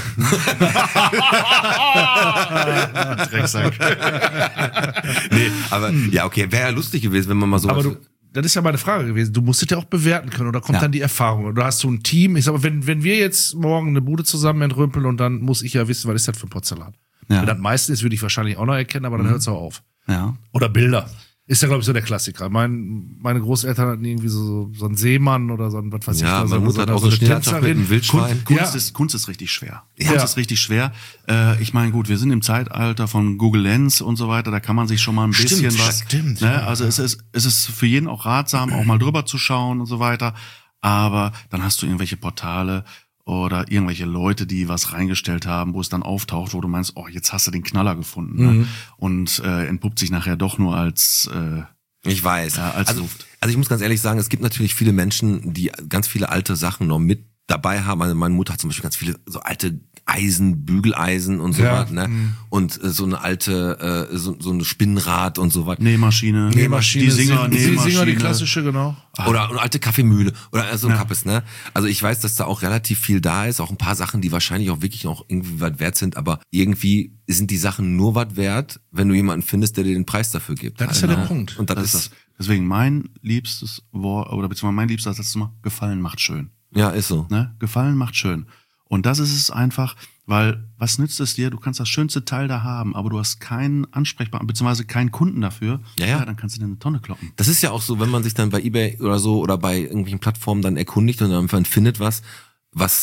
Drecksack. Nee, aber ja, okay, wäre ja lustig gewesen, wenn man mal so. Aber du, das ist ja meine Frage gewesen. Du musst es ja auch bewerten können oder kommt ja. dann die Erfahrung? Oder hast du ein Team? Ich sag mal, wenn, wenn wir jetzt morgen eine Bude zusammen entrümpeln und dann muss ich ja wissen, was ist das für ein Porzellan? Ja. Wenn das meiste ist, würde ich wahrscheinlich auch noch erkennen, aber dann mhm. hört es auch auf. Ja. Oder Bilder. Ist ja, glaube ich, so der Klassiker. Mein, meine Großeltern hatten irgendwie so, so einen Seemann oder so ein, was weiß ja, ich. Ja, meine Mutter hat auch so eine Tänzerin mit einem Wildschwein. Kunst, ja. ist, Kunst ist richtig schwer. Ja. Kunst ist richtig schwer. Äh, ich meine, gut, wir sind im Zeitalter von Google Lens und so weiter, da kann man sich schon mal ein stimmt, bisschen was... Stimmt, ne? Also es ist, es ist für jeden auch ratsam, auch mal drüber zu schauen und so weiter. Aber dann hast du irgendwelche Portale oder irgendwelche Leute, die was reingestellt haben, wo es dann auftaucht, wo du meinst, oh, jetzt hast du den Knaller gefunden. Mhm. Ne? Und äh, entpuppt sich nachher doch nur als... Äh, Ich weiß. Ja, als also, Luft. also ich muss ganz ehrlich sagen, es gibt natürlich viele Menschen, die ganz viele alte Sachen noch mit dabei haben. Also meine Mutter hat zum Beispiel ganz viele so alte Eisen, Bügeleisen und so Ja, was, ne? mhm. Und äh, so eine alte, äh, so, so ein Spinnrad und so was. Nähmaschine. Nähmaschine, Die Singer, die Nähmaschine. Singer, die klassische, genau. Oder eine alte Kaffeemühle oder so ein Ja. Kappes, ne? Also ich weiß, dass da auch relativ viel da ist, auch ein paar Sachen, die wahrscheinlich auch wirklich noch irgendwie was wert sind, aber irgendwie sind die Sachen nur was wert, wenn du jemanden findest, der dir den Preis dafür gibt. Das ist ja halt, der ne? Punkt. Und das, Das ist ist das. Deswegen mein liebstes Wort, oder beziehungsweise mein liebster Satz ist immer, Gefallen macht schön. ja, ist so. Ne? Gefallen macht schön. Und das ist es einfach, weil was nützt es dir? Du kannst das schönste Teil da haben, aber du hast keinen Ansprechpartner, beziehungsweise keinen Kunden dafür. Ja, ja. Dann kannst du dir eine Tonne kloppen. Das ist ja auch so, wenn man sich dann bei eBay oder so oder bei irgendwelchen Plattformen dann erkundigt und dann einfach findet was, was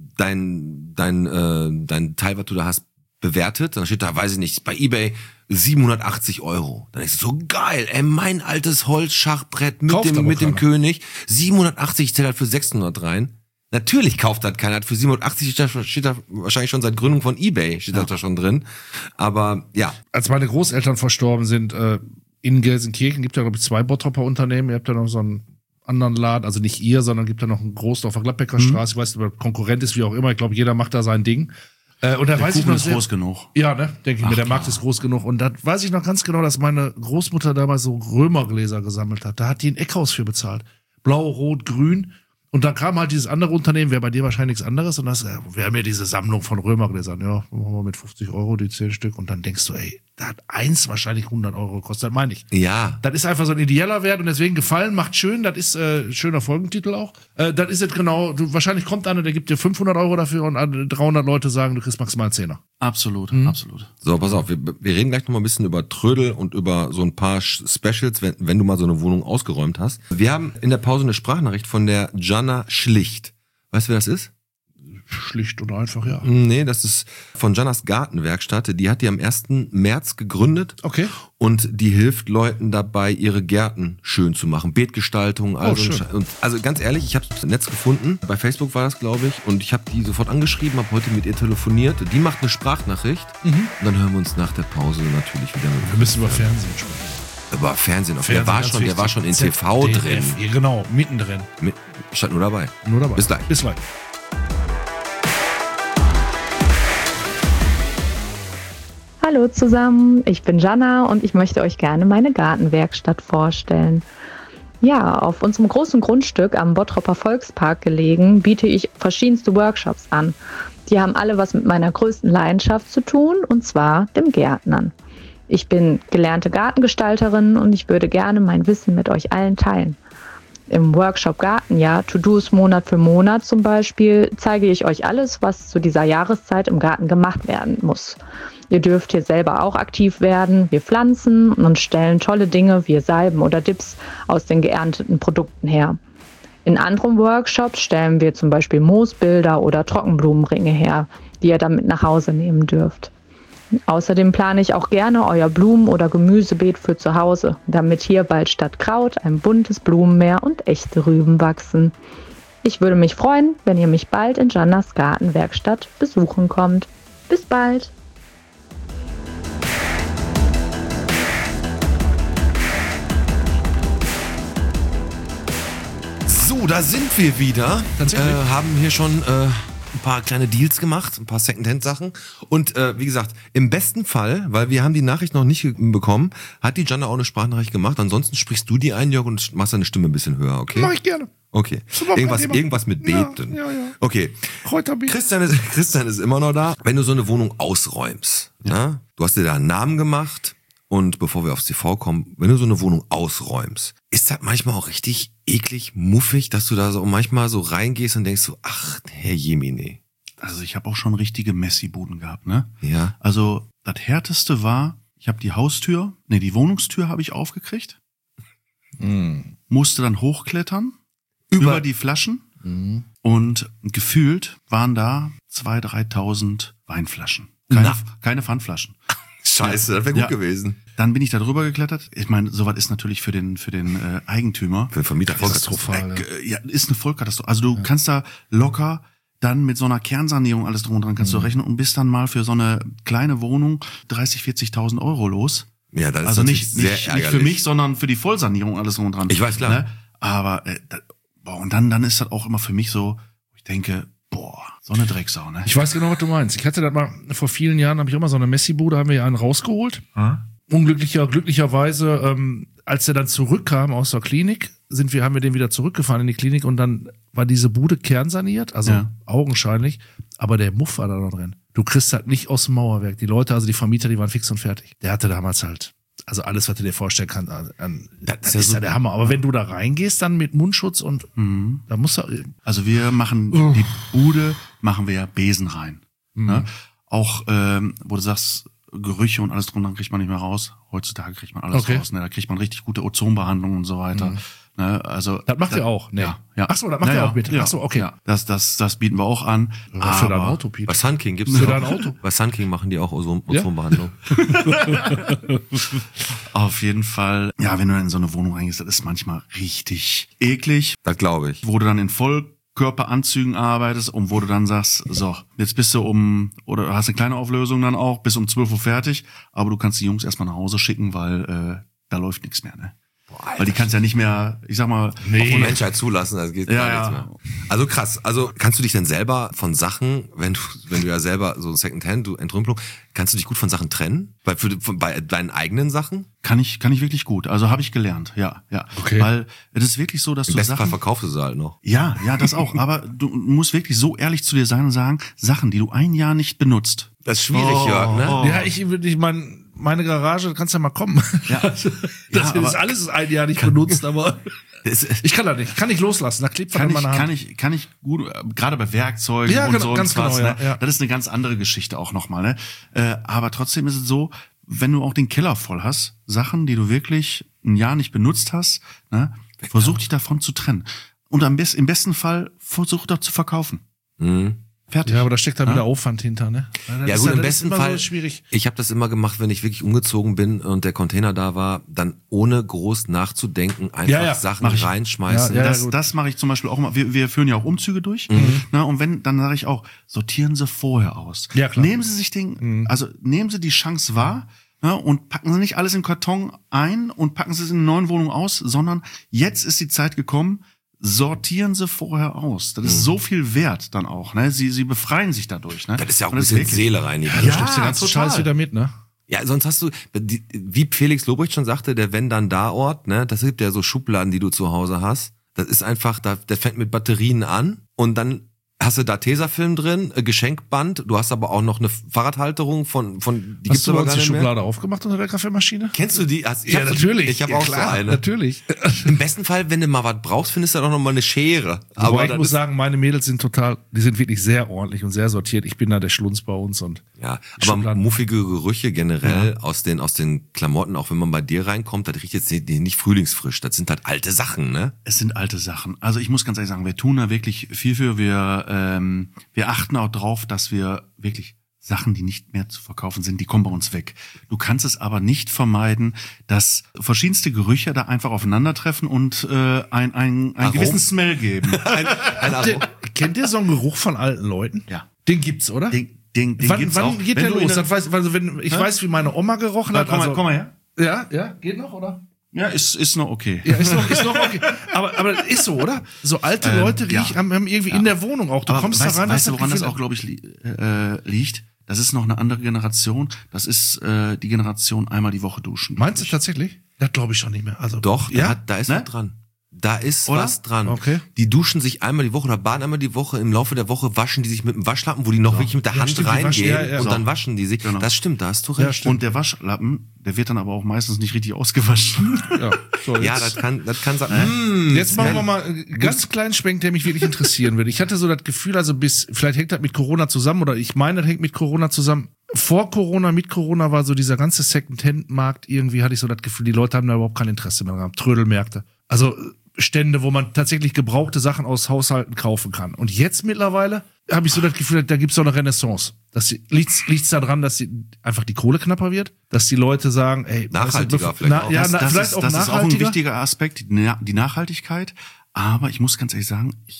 dein dein äh, dein Teil, was du da hast, bewertet, dann steht da, weiß ich nicht, bei eBay siebenhundertachtzig Euro. Dann ist es so geil, ey, mein altes Holzschachbrett mit Kauft dem aber mit dem keiner. König, siebenhundertachtzig zählt halt für sechshundert rein. Natürlich kauft das keiner, für siebenhundertachtzig steht da, steht da wahrscheinlich schon seit Gründung von eBay, steht Ja. das da schon drin. Aber ja, Als meine Großeltern verstorben sind, äh, in Gelsenkirchen gibt ja, glaube ich, zwei Bottropper Unternehmen. Ihr habt ja noch so einen anderen Laden, also nicht ihr, sondern gibt ja noch einen Großdorfer Gladbecker Straße. Ich weiß nicht, ob er Konkurrent ist, wie auch immer. Ich glaube, jeder macht da sein Ding. Äh, und da Der weiß ich Kuchen noch ist sehr, groß genug. Ja, ne, denke ich Ach, mir, der klar. Markt ist groß genug. Und da weiß ich noch ganz genau, dass meine Großmutter damals so Römergläser gesammelt hat. Da hat die ein Eckhaus für bezahlt. Blau, Rot, Grün. Und dann kam halt dieses andere Unternehmen, wäre bei dir wahrscheinlich nichts anderes. Und das, äh, wir haben ja diese Sammlung von Römergläsern. Ja, machen wir mit fünfzig Euro die zehn Stück. Und dann denkst du, ey, da hat eins wahrscheinlich hundert Euro gekostet. Das meine ich. ja, Das ist einfach so ein ideeller Wert und deswegen Gefallen macht schön. Das ist äh, schöner Folgentitel auch. Äh, das ist jetzt genau, du, wahrscheinlich kommt einer, der gibt dir fünfhundert Euro dafür und äh, dreihundert Leute sagen, du kriegst maximal einen Zehner. Absolut, Mhm. absolut. so, pass auf, wir, wir reden gleich noch mal ein bisschen über Trödel und über so ein paar Sch- Specials, wenn, wenn du mal so eine Wohnung ausgeräumt hast. Wir haben in der Pause eine Sprachnachricht von der Jana Schlicht. Weißt du, wer das ist? Schlicht und einfach, ja. Nee, das ist von Janas Gartenwerkstatt. Die hat die am ersten März gegründet. Okay. Und die hilft Leuten dabei, ihre Gärten schön zu machen. Beetgestaltung, also, schön. und also ganz ehrlich, ich habe es im Netz gefunden. Bei Facebook war das, glaube ich. Und ich habe die sofort angeschrieben, habe heute mit ihr telefoniert. Die macht eine Sprachnachricht. Und dann hören wir uns nach der Pause natürlich wieder mit. Wir müssen über Fernsehen sprechen. Über Fernsehen. Auf Fernsehen, der war ganz schon, der wichtig. war schon in T V Z D F, drin. Ja, genau, mittendrin. Mit, stand nur dabei. Nur dabei. Bis gleich. Bis gleich. Hallo zusammen, ich bin Jana und ich möchte euch gerne meine Gartenwerkstatt vorstellen. Ja, auf unserem großen Grundstück am Bottropper Volkspark gelegen, biete ich verschiedenste Workshops an. Die haben alle was mit meiner größten Leidenschaft zu tun, und zwar dem Gärtnern. Ich bin gelernte Gartengestalterin und ich würde gerne mein Wissen mit euch allen teilen. Im Workshop Gartenjahr, To-Dos Monat für Monat zum Beispiel, zeige ich euch alles, was zu dieser Jahreszeit im Garten gemacht werden muss. Ihr dürft hier selber auch aktiv werden. Wir pflanzen und stellen tolle Dinge wie Salben oder Dips aus den geernteten Produkten her. In anderen Workshops stellen wir zum Beispiel Moosbilder oder Trockenblumenringe her, die ihr dann mit nach Hause nehmen dürft. Außerdem plane ich auch gerne euer Blumen- oder Gemüsebeet für zu Hause, damit hier bald statt Kraut ein buntes Blumenmeer und echte Rüben wachsen. Ich würde mich freuen, wenn ihr mich bald in Janas Gartenwerkstatt besuchen kommt. Bis bald! So, da sind wir wieder. Tatsächlich. Äh, haben hier schon äh, ein paar kleine Deals gemacht, ein paar Secondhand-Sachen. Und äh, wie gesagt, im besten Fall, weil wir haben die Nachricht noch nicht bekommen, hat die Jana auch eine Sprachnachricht gemacht. Ansonsten sprichst du die ein, Jörg, und machst deine Stimme ein bisschen höher, okay? Mach ich gerne. Okay. Super, kein Irgendwas, Thema. irgendwas mit Ja, Beten. ja, ja. Okay. Kräuterbeet. Christian ist, Christian ist immer noch da. Wenn du so eine Wohnung ausräumst, ja. Du hast dir da einen Namen gemacht, und bevor wir aufs T V kommen, wenn du so eine Wohnung ausräumst, ist das manchmal auch richtig eklig, muffig, dass du da so manchmal so reingehst und denkst so, ach, Herr Jemine. Also ich habe auch schon richtige Messi-Buden gehabt, ne? Ja. Also das Härteste war, ich habe die Haustür, nee, die Wohnungstür habe ich aufgekriegt, musste dann hochklettern, über, die Flaschen und gefühlt waren da zweitausend, dreitausend Weinflaschen. Keine, Na. keine Pfandflaschen. Scheiße, das wäre gut Ja. gewesen. Dann bin ich da drüber geklettert. Ich meine, sowas ist natürlich für den für den äh, Eigentümer Für den Vermieter Katastrophal. äh, ja, ist eine Vollkatastrophe. Also du kannst da locker dann mit so einer Kernsanierung alles drum und dran kannst du rechnen und bist dann mal für so eine kleine Wohnung dreißig, vierzigtausend Euro los. Ja, das ist Also natürlich nicht, sehr nicht, nicht ärgerlich. für mich, sondern für die Vollsanierung alles drum und dran. Ich weiß, klar. Ne? Aber äh, da, boah, und dann dann ist das auch immer für mich so, wo ich denke, boah, so eine Drecksau, ne? Ich weiß genau, was du meinst. Ich hatte das mal, vor vielen Jahren habe ich auch mal so eine Messi-Bude, haben wir ja einen rausgeholt. Hm? Unglücklicher, glücklicherweise, ähm, als er dann zurückkam aus der Klinik, sind wir, haben wir den wieder zurückgefahren in die Klinik und dann war diese Bude kernsaniert, also Ja. augenscheinlich, aber der Muff war da noch drin. Du kriegst halt nicht aus dem Mauerwerk. Die Leute, also die Vermieter, die waren fix und fertig. Der hatte damals halt, also alles, was du dir vorstellen kannst, an, an, das, das ist, ja, ist so ja der Hammer. Aber wenn du da reingehst, dann mit Mundschutz und Mhm. da musst du, Also wir machen Oh. die Bude, machen wir ja Besen rein. Mhm. Ne? Auch, ähm, wo du sagst, Gerüche und alles drum, dann kriegt man nicht mehr raus. Heutzutage kriegt man alles Okay. raus. Ne? Da kriegt man richtig gute Ozonbehandlung und so weiter. Mhm. Ne? Also das macht da, ihr auch, ne? Ja, ja. Ach so, das macht Ja, ihr ja, auch mit. Ja. Ach so, okay. Ja. Das, das, das bieten wir auch an. Was für dein Aber Auto, Pete? Bei Sun King gibt's Für auch- dein Auto? Bei Sun King machen die auch Ozon- Ja? Ozonbehandlung. auf jeden Fall, ja, wenn du in so eine Wohnung reingehst, das ist manchmal richtig eklig. Das glaube ich. Wo du dann in Vollkörperanzügen arbeitest und wo du dann sagst, so, jetzt bist du um, oder hast eine kleine Auflösung dann auch, bis um zwölf Uhr fertig, aber du kannst die Jungs erstmal nach Hause schicken, weil äh, da läuft nichts mehr, ne? Weil die kannst ja nicht mehr, ich sag mal, Auf die Menschheit zulassen, das geht Ja, gar ja. nichts mehr. Also krass, also kannst du dich denn selber von Sachen, wenn du, wenn du ja selber so Secondhand, du Entrümpelung, kannst du dich gut von Sachen trennen? Bei, für, von, bei deinen eigenen Sachen? kann ich, kann ich wirklich gut. Also habe ich gelernt, ja, ja. Okay. Weil es ist wirklich so, dass Im du besten Fall Sachen, verkaufst du sie halt noch. ja, ja, das auch. Aber du musst wirklich so ehrlich zu dir sein und sagen, Sachen, die du ein Jahr nicht benutzt. Das ist schwierig, Oh, Jörg, ne? oh. Ja, ich, ich mein, meine Garage, kannst ja mal kommen. Ja. Das Ja, ist aber- alles ist ein Jahr nicht benutzt, aber Das ist- ich kann da nicht, kann nicht loslassen. Da klebt was Kann an ich, meiner Hand. kann ich, kann ich gut, äh, gerade bei Werkzeugen Ja, und genau, so ganz und was, genau, ne? ja, ja. Das ist eine ganz andere Geschichte auch nochmal, ne? Äh, aber trotzdem ist es so, wenn du auch den Keller voll hast, Sachen, die du wirklich ein Jahr nicht benutzt hast, ne? Versuch dich davon zu trennen. Und am besten, im besten Fall versuch doch zu verkaufen. Mhm. Fertig. Ja, aber da steckt dann Ja? wieder Aufwand hinter, ne? Das Ja ist gut, im das ist besten immer Fall, So schwierig. ich habe das immer gemacht, wenn ich wirklich umgezogen bin und der Container da war, dann ohne groß nachzudenken einfach Ja, ja, Sachen mach ich. reinschmeißen. Ja, ja. das, gut. das mache ich zum Beispiel auch immer. Wir, wir führen ja auch Umzüge durch. Mhm. Na, und wenn, dann sage ich auch, sortieren Sie vorher aus. Ja, klar. Nehmen Sie sich den, Mhm. also nehmen Sie die Chance wahr, na, und packen Sie nicht alles in Karton ein und packen Sie es in eine neue Wohnung aus, sondern jetzt ist die Zeit gekommen, sortieren Sie vorher aus. Das ist so viel wert dann auch. Ne? Sie, Sie befreien sich dadurch. Ne? Das ist ja auch Und ein das bisschen wirklich- Seele reinigen. Ja, du schleppst den ganzen total. Scheiß wieder mit, ne? Ja, sonst hast du, die- wie Felix Lobrecht schon sagte, der Wenn-Dann-Da-Ort, ne, das gibt ja so Schubladen, die du zu Hause hast. Das ist einfach, da, der fängt mit Batterien an und dann hast du da Tesafilm drin, äh, Geschenkband, du hast aber auch noch eine Fahrradhalterung von, von, die Hast gibt's du aber uns gar die nicht mehr. Schublade aufgemacht unter der Kaffeemaschine? Kennst du die? Hast, ich Ja, hab so- natürlich. Ich habe ja, auch klar, so eine. Natürlich. Im besten Fall, wenn du mal was brauchst, findest du da auch noch mal eine Schere. Aber ich das muss ist- sagen, meine Mädels sind total, die sind wirklich sehr ordentlich und sehr sortiert. Ich bin da der Schlunz bei uns und Ja, aber Schubladen. muffige Gerüche generell aus den aus den Klamotten, auch wenn man bei dir reinkommt, das riecht jetzt nicht, nicht frühlingsfrisch. Das sind halt alte Sachen, ne? Es sind alte Sachen. Also ich muss ganz ehrlich sagen, wir tun da wirklich viel für. Wir, ähm, wir achten auch drauf, dass wir wirklich Sachen, die nicht mehr zu verkaufen sind, die kommen bei uns weg. Du kannst es aber nicht vermeiden, dass verschiedenste Gerüche da einfach aufeinandertreffen und äh, ein, ein, einen Arom? gewissen Smell geben. Ein, ein Kennt ihr, kennt ihr so einen Geruch von alten Leuten? Ja. Den gibt's, oder? Den, den, den wann gibt's wann auch. geht Wenn der du in los? der- Das weiß, also wenn, ich Hä? weiß, wie meine Oma gerochen Na, hat. komm, mal, also, komm mal her. Ja, ja, geht noch, oder? Ja, ist, ist noch okay. Ja, ist noch, ist noch okay. Aber, aber ist so, oder? So alte Ähm, Leute ja. riechen, haben, haben irgendwie Ja. in der Wohnung auch. Du Aber kommst weißt, da rein, weißt du, hast woran das Gefühl- auch, glaube ich, li äh, liegt? Das ist noch eine andere Generation. Das ist äh, die Generation einmal die Woche duschen. Meinst du tatsächlich? Das glaube ich schon nicht mehr. Also, Doch, da, ja? hat, da ist Ne? was dran. Da ist Oder? was dran. Okay. Die duschen sich einmal die Woche oder baden einmal die Woche. Im Laufe der Woche waschen die sich mit dem Waschlappen, wo die noch wirklich mit der Ja, Hand stimmt, die waschen- reingehen ja, ja. und So. dann waschen die sich. Genau. Das stimmt, da hast du Ja, recht. stimmt. Und der Waschlappen, der wird dann aber auch meistens nicht richtig ausgewaschen. Ja, so, jetzt, Ja, das kann, das kann sein. Mm, jetzt machen wir mal einen ganz kleinen Schwenk, der mich wirklich interessieren würde. Ich hatte so das Gefühl, also bis, vielleicht hängt das mit Corona zusammen oder ich meine, das hängt mit Corona zusammen. Vor Corona, mit Corona war so dieser ganze Second-Hand-Markt, irgendwie hatte ich so das Gefühl, die Leute haben da überhaupt kein Interesse mehr gehabt. Trödelmärkte. Also Stände, wo man tatsächlich gebrauchte Sachen aus Haushalten kaufen kann. Und jetzt mittlerweile habe ich so das Gefühl, da gibt es so eine Renaissance. Das liegt liegt's daran, dass die, einfach die Kohle knapper wird, dass die Leute sagen, ey, Nachhaltiger weißt du, vielleicht auch. ja, das na, das, vielleicht ist, auch das ist auch ein nachhaltiger. wichtiger Aspekt, die Na- die Nachhaltigkeit. Aber ich muss ganz ehrlich sagen, ich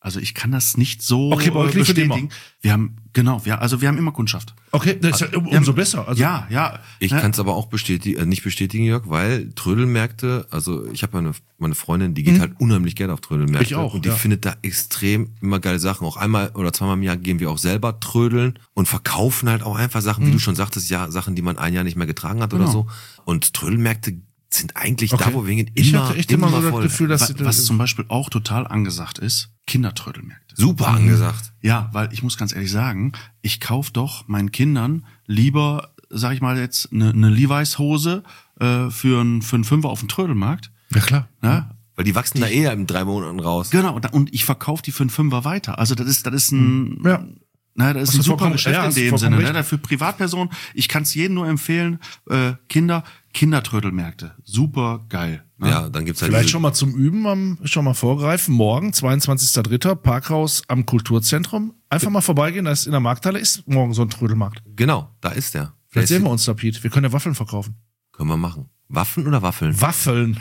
Also ich kann das nicht so Okay, bei euch liefert bestätigen. immer. Wir haben, genau, wir, also wir haben immer Kundschaft. Okay, das ist ja um- umso besser. Also, Ja, ja. Ich ne? kann es aber auch bestätigen, äh, nicht bestätigen, Jörg, weil Trödelmärkte, also ich habe meine, meine Freundin, die geht halt unheimlich gerne auf Trödelmärkte. Ich auch, Und die ja. findet da extrem immer geile Sachen. Auch einmal oder zweimal im Jahr gehen wir auch selber trödeln und verkaufen halt auch einfach Sachen, wie du schon sagtest, ja, Sachen, die man ein Jahr nicht mehr getragen hat oder Genau. so. Und Trödelmärkte sind eigentlich Okay. da, wo wir hingehen, Ich immer, hatte echt immer, immer so das voll. Gefühl, dass Wa- sie- Was zum Beispiel auch total angesagt ist, Kindertrödelmärkte. Super angesagt. Ja, weil ich muss ganz ehrlich sagen, ich kauf doch meinen Kindern lieber, sag ich mal jetzt, eine, eine Levi's-Hose äh, für einen für einen Fünfer auf dem Trödelmarkt. ja klar. Ne? Weil die wachsen da eher in drei Monaten raus. Genau, und, und ich verkaufe die für einen Fünfer weiter. Also das ist, das ist ein, Ja. na, das ist Hast ein du super vollkommen- Geschäft ja, in hast du dem vollkommen Sinne. Ne? recht. Für Privatpersonen, ich kann es jedem nur empfehlen, äh, Kinder, Kindertrödelmärkte. Super geil. Ne? Ja, dann gibt's halt Vielleicht diese- schon mal zum Üben, am, schon mal vorgreifen. Morgen, zweiundzwanzigster dritter Parkhaus am Kulturzentrum. Einfach mal vorbeigehen, da ist in der Markthalle ist morgen so ein Trödelmarkt. Genau, da ist der. Vielleicht sehen wir uns da, Piet. Wir können ja Waffeln verkaufen. Können wir machen. Waffen oder Waffeln? Waffeln.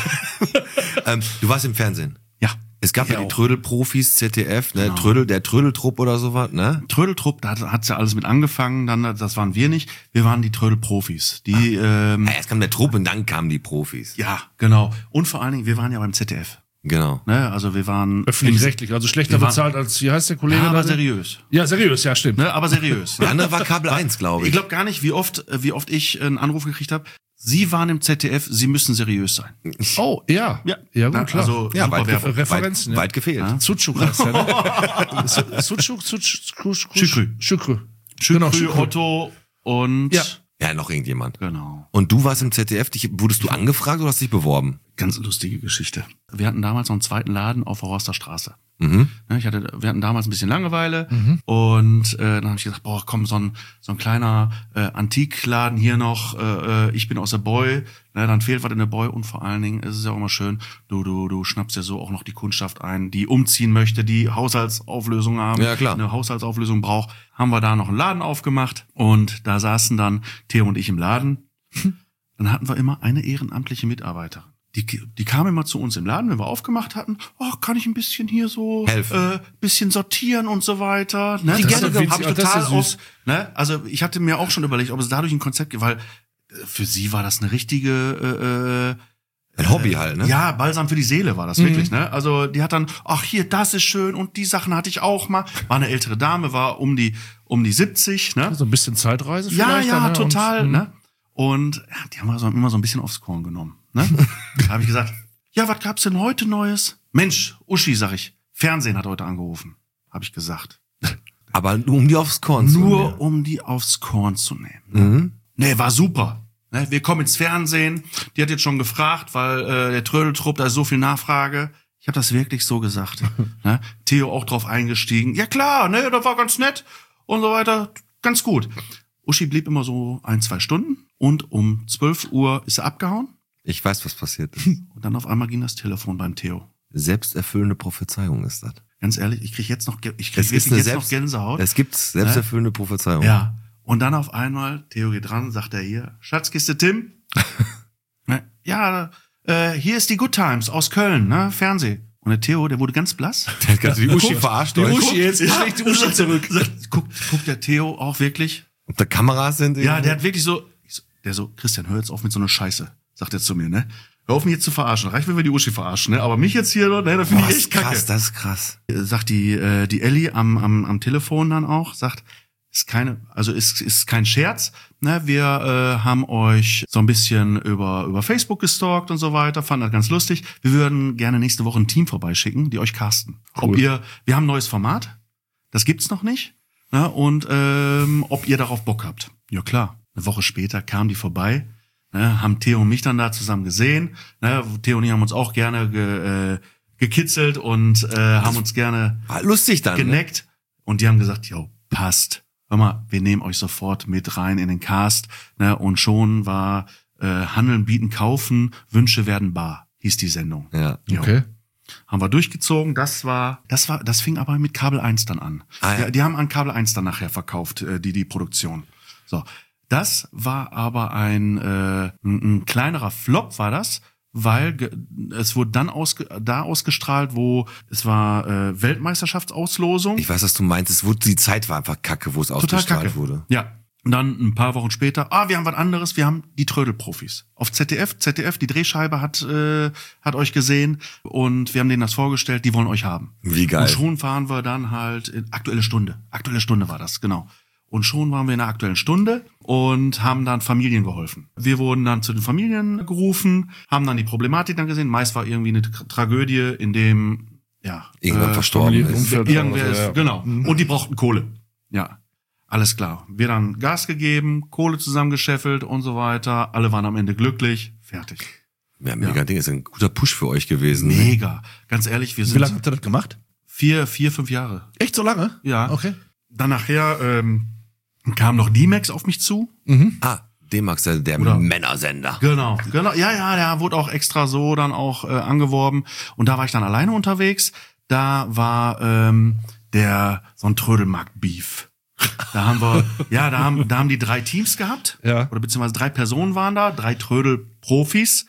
ähm, du warst im Fernsehen. Ja. Es gab ja, Ja, die auch. Trödelprofis, Z D F, ne, Genau. Trödel, der Trödeltrupp oder sowas, ne? Trödeltrupp, da hat, hat's ja alles mit angefangen, dann, das waren wir nicht, wir waren die Trödelprofis. Die, ähm, Ja, erst kam der Trupp und dann kamen die Profis. ja, genau. Und vor allen Dingen, wir waren ja beim Z D F. Genau. Ne? Also wir waren Öffentlich-rechtlich, also schlechter Wir waren- bezahlt als, wie heißt der Kollege? Ja, aber da? seriös. Ja, seriös, ja, stimmt. Ne? Aber seriös. Der andere war Kabel eins, glaube Ich ich. glaube gar nicht, wie oft, wie oft ich einen Anruf gekriegt habe. Sie waren im Z D F, Sie müssen seriös sein. Oh, ja. Ja. Ja, gut, Na, klar. also ja, super weit, Werbung. gef- Referenzen, weit, ja. weit gefehlt. Sucuk heißt der, ne? Sucuk, Sucuk, Şükrü. Şükrü. Schükrü, Genau, Şükrü. Otto und Ja. Ja, noch irgendjemand. genau. Und du warst im Z D F, dich, wurdest du angefragt oder hast dich beworben? Ganz lustige Geschichte. Wir hatten damals noch einen zweiten Laden auf der Horster Straße. Mhm. Ne, Ich hatte, wir hatten damals ein bisschen Langeweile und äh, dann habe ich gesagt, boah, komm, so ein so ein kleiner äh, Antikladen hier noch. Äh, äh, ich bin aus der Boy, ne, dann fehlt was in der Boy und vor allen Dingen ist es ja auch immer schön, du du du schnappst ja so auch noch die Kundschaft ein, die umziehen möchte, die Haushaltsauflösung haben, Ja, klar. eine Haushaltsauflösung braucht. Haben wir da noch einen Laden aufgemacht und da saßen dann Theo und ich im Laden. Dann hatten wir immer eine ehrenamtliche Mitarbeiterin. Die, die kam immer zu uns im Laden, wenn wir aufgemacht hatten. Oh, kann ich ein bisschen hier so Helfen. äh, bisschen sortieren und so weiter. Ne? Die Das gerne hab witzig, ich das ist total ja süß. auf, ne? Also ich hatte mir auch schon überlegt, ob es dadurch ein Konzept gibt, weil äh, für sie war das eine richtige äh, Ein Hobby halt, ne? ja, Balsam für die Seele war das wirklich, ne? Also die hat dann, ach hier, das ist schön und die Sachen hatte ich auch mal. War eine ältere Dame, war um die um die siebzig, ne? So ein bisschen Zeitreise Ja, vielleicht. ja, dann, ne? total, Und, ne? Und ja, die haben wir so, immer so ein bisschen aufs Korn genommen, ne? Da habe ich gesagt, ja, was gab's denn heute Neues? Mensch, Uschi, sag ich, Fernsehen hat heute angerufen, habe ich gesagt. Aber nur um die aufs Korn zu Nur nehmen. um die aufs Korn zu nehmen. Ne? Mhm. Nee, war super. Ne, wir kommen ins Fernsehen. Die hat jetzt schon gefragt, weil äh, der Trödeltrupp, da ist so viel Nachfrage. Ich habe das wirklich so gesagt. Ne? Theo auch drauf eingestiegen. Ja klar, ne, das war ganz nett und so weiter. Ganz gut. Uschi blieb immer so ein, zwei Stunden und um zwölf Uhr ist er abgehauen. Ich weiß, was passiert ist. Und dann auf einmal ging das Telefon beim Theo. Selbsterfüllende Prophezeiung ist das. Ganz ehrlich, ich krieg jetzt noch, Ge- ich krieg Es ist wirklich eine jetzt Selbst- noch Gänsehaut. Es gibt selbsterfüllende Prophezeiung. Ja. Und dann auf einmal, Theo geht dran, sagt er hier, Schatzkiste Tim. Ne, ja, äh, hier ist die Good Times aus Köln, ne, Fernseh. Und der Theo, der wurde ganz blass. Der hat ganz die Uschi verarscht. Die euch. Uschi jetzt, jetzt schlägt die Uschi zurück. Sagt, guckt, guckt der Theo auch wirklich? Ob da Kameras sind? Ja, der hat wirklich so, ich so, der so, Christian, hör jetzt auf mit so einer Scheiße, sagt er zu mir, ne. Hör auf mich jetzt zu verarschen. Reicht, wenn wir die Uschi verarschen, ne? Aber mich jetzt hier, ne, da finde Boah, ich ist echt kacke. krass, das ist krass. Sagt die, äh, die Elli am, am, am Telefon dann auch, sagt, ist keine, also ist, ist kein Scherz, ne, wir äh, haben euch so ein bisschen über, über Facebook gestalkt und so weiter, fanden das ganz lustig. Wir würden gerne nächste Woche ein Team vorbeischicken, die euch casten. Cool. Ob ihr, wir haben ein neues Format, das gibt's noch nicht, ne, und ähm, ob ihr darauf Bock habt. Ja klar, eine Woche später kamen die vorbei, ne, haben Theo und mich dann da zusammen gesehen, ne, Theo und ich haben uns auch gerne ge, äh, gekitzelt und äh, haben uns gerne War lustig dann. Ne? geneckt und die haben gesagt, jo, passt. Hör mal, wir nehmen euch sofort mit rein in den Cast, ne, und schon war äh, Handeln, Bieten, Kaufen, Wünsche werden bar, hieß die Sendung. Ja. Jo. Okay. Haben wir durchgezogen, das war, das war, das fing aber mit Kabel eins dann an. Ah, ja. die, die haben an Kabel eins dann nachher verkauft, äh, die, die Produktion. So. Das war aber ein, äh, ein, ein kleinerer Flop war das, weil ge- es wurde dann ausge- da ausgestrahlt, wo es war äh, Weltmeisterschaftsauslosung. Ich weiß, was du meinst. Es wurde, die Zeit war einfach kacke, wo es Total ausgestrahlt kacke. wurde. Ja. Und dann ein paar Wochen später, ah, wir haben was anderes, wir haben die Trödelprofis. Auf Z D F, Z D F, die Drehscheibe hat äh, hat euch gesehen und wir haben denen das vorgestellt, die wollen euch haben. Wie geil. Und schon fahren wir dann halt in Aktuelle Stunde. Aktuelle Stunde war das, genau. Und schon waren wir in der Aktuellen Stunde und haben dann Familien geholfen. Wir wurden dann zu den Familien gerufen, haben dann die Problematik dann gesehen. Meist war irgendwie eine Tra- Tragödie, in dem, ja, Irgendwann äh, verstorben ist. Familienunfall. irgendwer oder ist, so, ja. genau. Und die brauchten Kohle. Ja. Alles klar. Wir dann Gas gegeben, Kohle zusammengescheffelt und so weiter. Alle waren am Ende glücklich. Fertig. Ja, mega ja. Ding. Ist ein guter Push für euch gewesen. Ne? Mega. Ganz ehrlich, wir Wie sind lange habt ihr das gemacht? vier, vier, fünf Jahre. Echt so lange? Ja. Okay. Dann nachher ähm, kam noch D-Max auf mich zu. Ah, D-Max, der, der Oder- Männersender. Genau, genau. Ja, ja, der wurde auch extra so dann auch äh, angeworben. Und da war ich dann alleine unterwegs. Da war ähm, der so ein Trödelmarkt-Beef. Da haben wir, ja, da haben, da haben die drei Teams gehabt. Ja. Oder beziehungsweise drei Personen waren da, drei Trödel-Profis.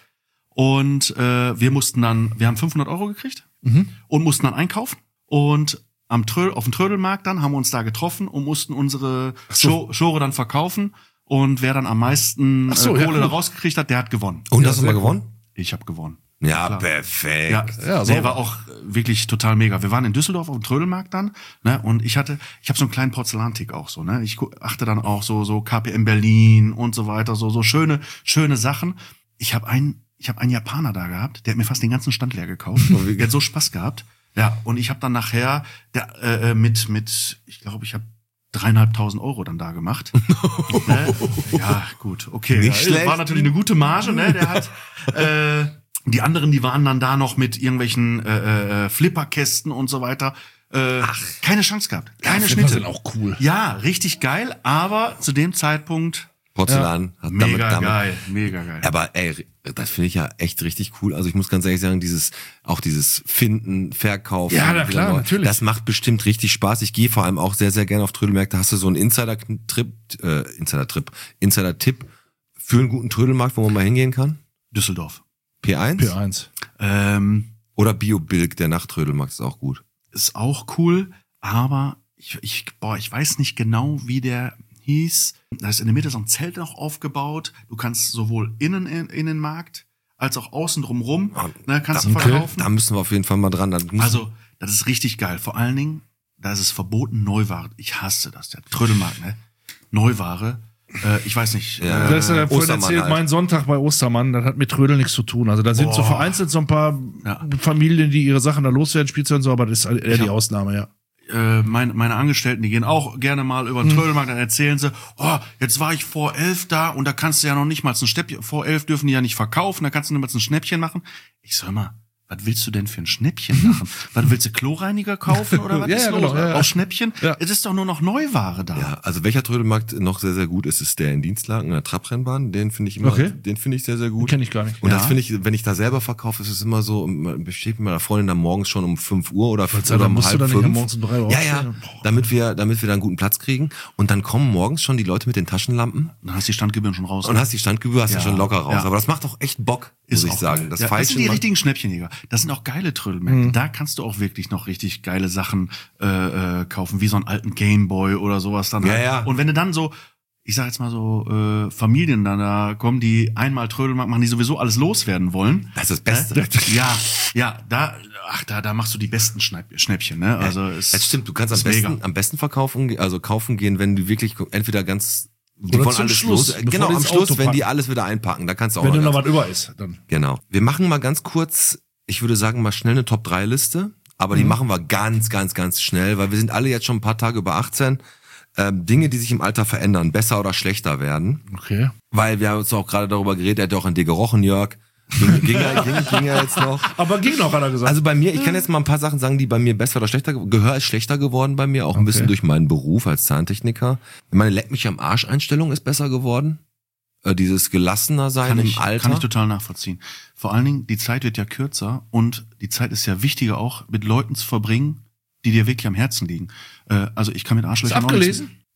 Und äh, wir mussten dann, wir haben fünfhundert Euro gekriegt und mussten dann einkaufen. Und am Trödel, auf dem Trödelmarkt dann haben wir uns da getroffen und mussten unsere Show, Shore dann verkaufen. Und wer dann am meisten Ach so, äh, ja, Kohle cool. da rausgekriegt hat, der hat gewonnen. Und Ja, hast du mal sehr gewonnen? Ich habe gewonnen. Ja, Klar. perfekt. Ja, Ja, nee, sauber. war auch wirklich total mega. Wir waren in Düsseldorf auf dem Trödelmarkt dann, ne, und ich hatte, ich habe so einen kleinen Porzellantick auch so, ne. Ich gu- achte dann auch so so K P M Berlin und so weiter, so so schöne schöne Sachen. Ich habe einen, ich habe einen Japaner da gehabt, der hat mir fast den ganzen Stand leer gekauft. Der hat so Spaß gehabt. Ja, und ich habe dann nachher der, äh, mit mit, ich glaube, ich habe dreieinhalbtausend Euro dann da gemacht. ne? Ja, gut, okay. Nicht ja, schlecht. War natürlich eine gute Marge, ne? Der hat äh, die anderen, die waren dann da noch mit irgendwelchen äh, äh, Flipperkästen und so weiter. Äh, keine Chance gehabt. Keine Flipper Schnitte. sind auch cool. Ja, richtig geil, aber zu dem Zeitpunkt Porzellan. Hat mega geil, mega geil. Aber ey, das finde ich ja echt richtig cool. Also ich muss ganz ehrlich sagen, dieses auch dieses Finden, Verkaufen. Ja, na wieder klar, neu, natürlich. Das macht bestimmt richtig Spaß. Ich gehe vor allem auch sehr, sehr gerne auf Trödelmärkte. Hast du so einen Insider-Trip, äh, Insider-Trip, Insider-Tipp für einen guten Trödelmarkt, wo man mal hingehen kann? Düsseldorf. P eins? P eins. Ähm, Oder Bio-Bilk, der Nachttrödelmarkt ist auch gut. ist auch cool, aber ich, ich, boah, ich weiß nicht genau, wie der hieß. Da ist in der Mitte so ein Zelt noch aufgebaut. Du kannst sowohl innen in, in den Markt als auch außen drumrum, ne, kannst du Da- verkaufen. Da müssen wir auf jeden Fall mal dran. Da muss- Also, das ist richtig geil. Vor allen Dingen, da ist es verboten, Neuware. Ich hasse das, der Trödelmarkt, ne? Neuware. Äh, ich weiß nicht. Ja. Äh, Du hast ja vorhin Ostermann erzählt, halt. mein Sonntag bei Ostermann, das hat mit Trödel nichts zu tun. Also da sind so Boah. vereinzelt so ein paar Ja. Familien, die ihre Sachen da loswerden, Spielzeug und so, aber das ist eher Ich die hab- Ausnahme, ja. äh, meine, meine Angestellten, die gehen auch gerne mal über den Mhm. Trödelmarkt, dann erzählen sie, oh, jetzt war ich vor elf da und da kannst du ja noch nicht mal ein Schnäppchen, vor elf dürfen die ja nicht verkaufen, da kannst du nicht mal ein Schnäppchen machen. Ich sag mal, was willst du denn für ein Schnäppchen machen? Was willst du, Kloreiniger kaufen oder was Ja, ist ja, los? genau, ja, ja. Aus Schnäppchen? Ja. Es ist doch nur noch Neuware da. Ja, also welcher Trödelmarkt noch sehr, sehr gut ist, ist der in Dienstlaken, in der Trabrennbahn. Den finde ich immer, Okay. den finde ich sehr, sehr Den gut. kenne ich gar nicht. Und das Ja. finde ich, wenn ich da selber verkaufe, ist es immer so, man besteht mit meiner Freundin dann morgens schon um fünf Uhr oder, Gott sei oder Dank um musst du halb dann nicht am fünf. morgens um drei Uhr Ja, ja, aufstehen. damit wir, damit wir da einen guten Platz kriegen. Und dann kommen morgens schon die Leute mit den Taschenlampen Dann hast du die Standgebühren schon raus. und hast die Standgebühr, hast du Ja. schon locker raus. Ja. Aber das macht doch echt Bock, muss ich auch sagen. geil. Das ja, das sind die Feilschen macht- richtigen Schnäppchenjäger. Das sind auch geile Trödelmärkte. Mhm. Da kannst du auch wirklich noch richtig geile Sachen äh, äh, kaufen, wie so einen alten Gameboy oder sowas dann. Ja, halt. ja. Und wenn du dann so, ich sag jetzt mal so, äh, Familien dann da kommen, die einmal Trödelmarkt machen, die sowieso alles loswerden wollen. Das ist das Beste. Äh? Ja, ja, da, ach, da, da machst du die besten Schneip Schnäppchen, ne? Also es, Das stimmt, du kannst am ist besten, mega. am besten verkaufen, ge- also kaufen gehen, wenn du wirklich entweder ganz, die Oder wollen zum alles Schluss, los. bevor Genau, die am ins Schluss, Auto wenn die packen. alles wieder einpacken, da kannst du auch Wenn noch da noch ganz- was über ist, dann. Genau. Wir machen mal ganz kurz, ich würde sagen, mal schnell eine Top drei Liste. Aber Mhm. die machen wir ganz, ganz, ganz schnell, weil wir sind alle jetzt schon ein paar Tage über achtzehn. Ähm, Dinge, die sich im Alter verändern, besser oder schlechter werden. Okay. Weil wir haben uns auch gerade darüber geredet, er hat ja auch an dir gerochen, Jörg. Ging, ging, er, ging, ging er jetzt noch? Aber ging noch, hat er gesagt. Also bei mir, ich kann jetzt mal ein paar Sachen sagen, die bei mir besser oder schlechter, ge- Gehör ist schlechter geworden bei mir, auch ein bisschen durch meinen Beruf als Zahntechniker. Meine Leck mich am Arsch Einstellung ist besser geworden. Äh, dieses gelassener sein Kann im ich, Alter. kann ich total nachvollziehen. Vor allen Dingen, die Zeit wird ja kürzer und die Zeit ist ja wichtiger auch, mit Leuten zu verbringen, die dir wirklich am Herzen liegen. Äh, also ich kann mit Arschlöchern Ist auch nichts- abgelesen?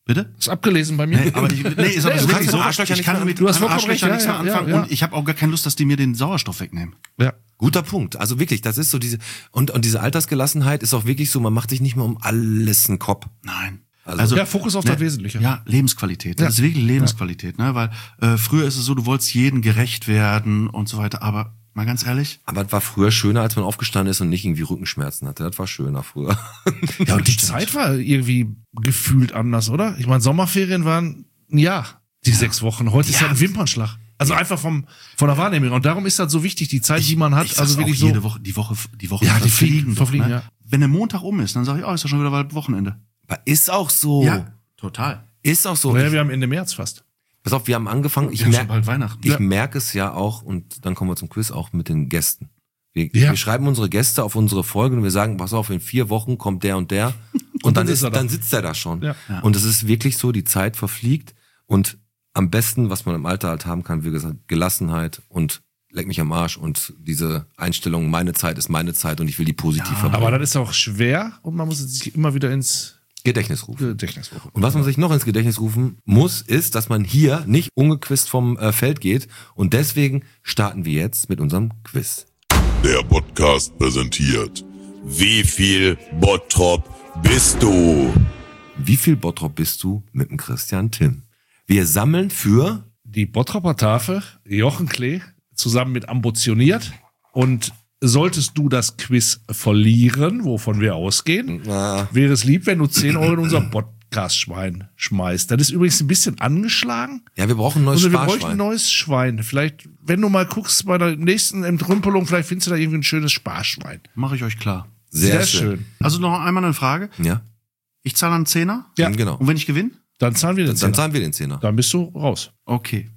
Bitte? Ist abgelesen bei mir. Nee, aber ich, nee, ist aber Nee, so du wirklich kannst so. mit Arschlöchern Ich nichts kann mehr mit Du hast vollkommen Arschlöchern recht, nichts ja, mehr ja, anfangen ja. und ich habe auch gar keine Lust, dass die mir den Sauerstoff wegnehmen. Ja. Guter Punkt. Also wirklich, das ist so diese, und, und diese Altersgelassenheit ist auch wirklich so, man macht sich nicht mehr um alles einen Kopf. Nein. Also- Ja, Fokus auf das Wesentliche. Ja, Lebensqualität. Das Ja. ist wirklich Lebensqualität, ne? Weil äh, früher ist es so, du wolltest jedem gerecht werden und so weiter. Aber mal ganz ehrlich, Aber es war früher schöner, als man aufgestanden ist und nicht irgendwie Rückenschmerzen hatte. Das war schöner früher. Ja, und die Zeit war irgendwie gefühlt anders, oder? Ich meine, Sommerferien waren ein Jahr, die sechs Wochen. Heute ist ja ein Wimpernschlag. Also einfach vom, von der Wahrnehmung. Und darum ist das so wichtig, die Zeit, die man hat. ich sag's also auch wirklich jede so. Woche, die Woche, die Woche Ja, die fliegen, doch, verfliegen, ne? ja. Wenn der Montag um ist, dann sage ich, oh, ist ja schon wieder bald Wochenende. Aber ist auch so. total. Ist auch so. Naja, wir haben Ende März fast. Pass auf, wir haben angefangen. Ich Wir haben schon merke bald Weihnachten. ich Ja. merke es ja auch, und dann kommen wir zum Quiz, auch mit den Gästen. Wir, Ja. wir schreiben unsere Gäste auf unsere Folge und wir sagen, pass auf, in vier Wochen kommt der und der. Und, Und dann, dann ist, ist er da. dann sitzt er da schon. Ja. Ja. Und es ist wirklich so, die Zeit verfliegt. Und am besten, was man im Alter halt haben kann, wie gesagt, Gelassenheit und leck mich am Arsch und diese Einstellung, meine Zeit ist meine Zeit und ich will die positiv verbringen. Aber das ist auch schwer und man muss sich immer wieder ins Gedächtnis rufen. Gedächtnis rufen. Und was man sich noch ins Gedächtnis rufen muss, ist, dass man hier nicht ungequizt vom äh, Feld geht. Und deswegen starten wir jetzt mit unserem Quiz. Der Podcast präsentiert. Wie viel Bottrop bist du? Wie viel Bottrop bist du mit dem Christian Timm? Wir sammeln für... Die Bottroper Tafel, Jochen Klee, zusammen mit Ambitioniert. Und solltest du das Quiz verlieren, wovon wir ausgehen, Ah. wäre es lieb, wenn du zehn Euro in unser Podcast-Schwein schmeißt. Das ist übrigens ein bisschen angeschlagen. Ja, wir brauchen ein neues Also wir bräuchten ein Sparschwein. neues Schwein. Vielleicht, wenn du mal guckst bei der nächsten Entrümpelung, vielleicht findest du da irgendwie ein schönes Sparschwein. Mache ich euch klar. Sehr, schön. Also noch einmal eine Frage. Ja, Ich zahle einen Zehner. Ja. genau. Und wenn ich gewinne? Dann zahlen wir den Dann Zehner. zahlen wir den Zehner. Dann bist du raus. Okay.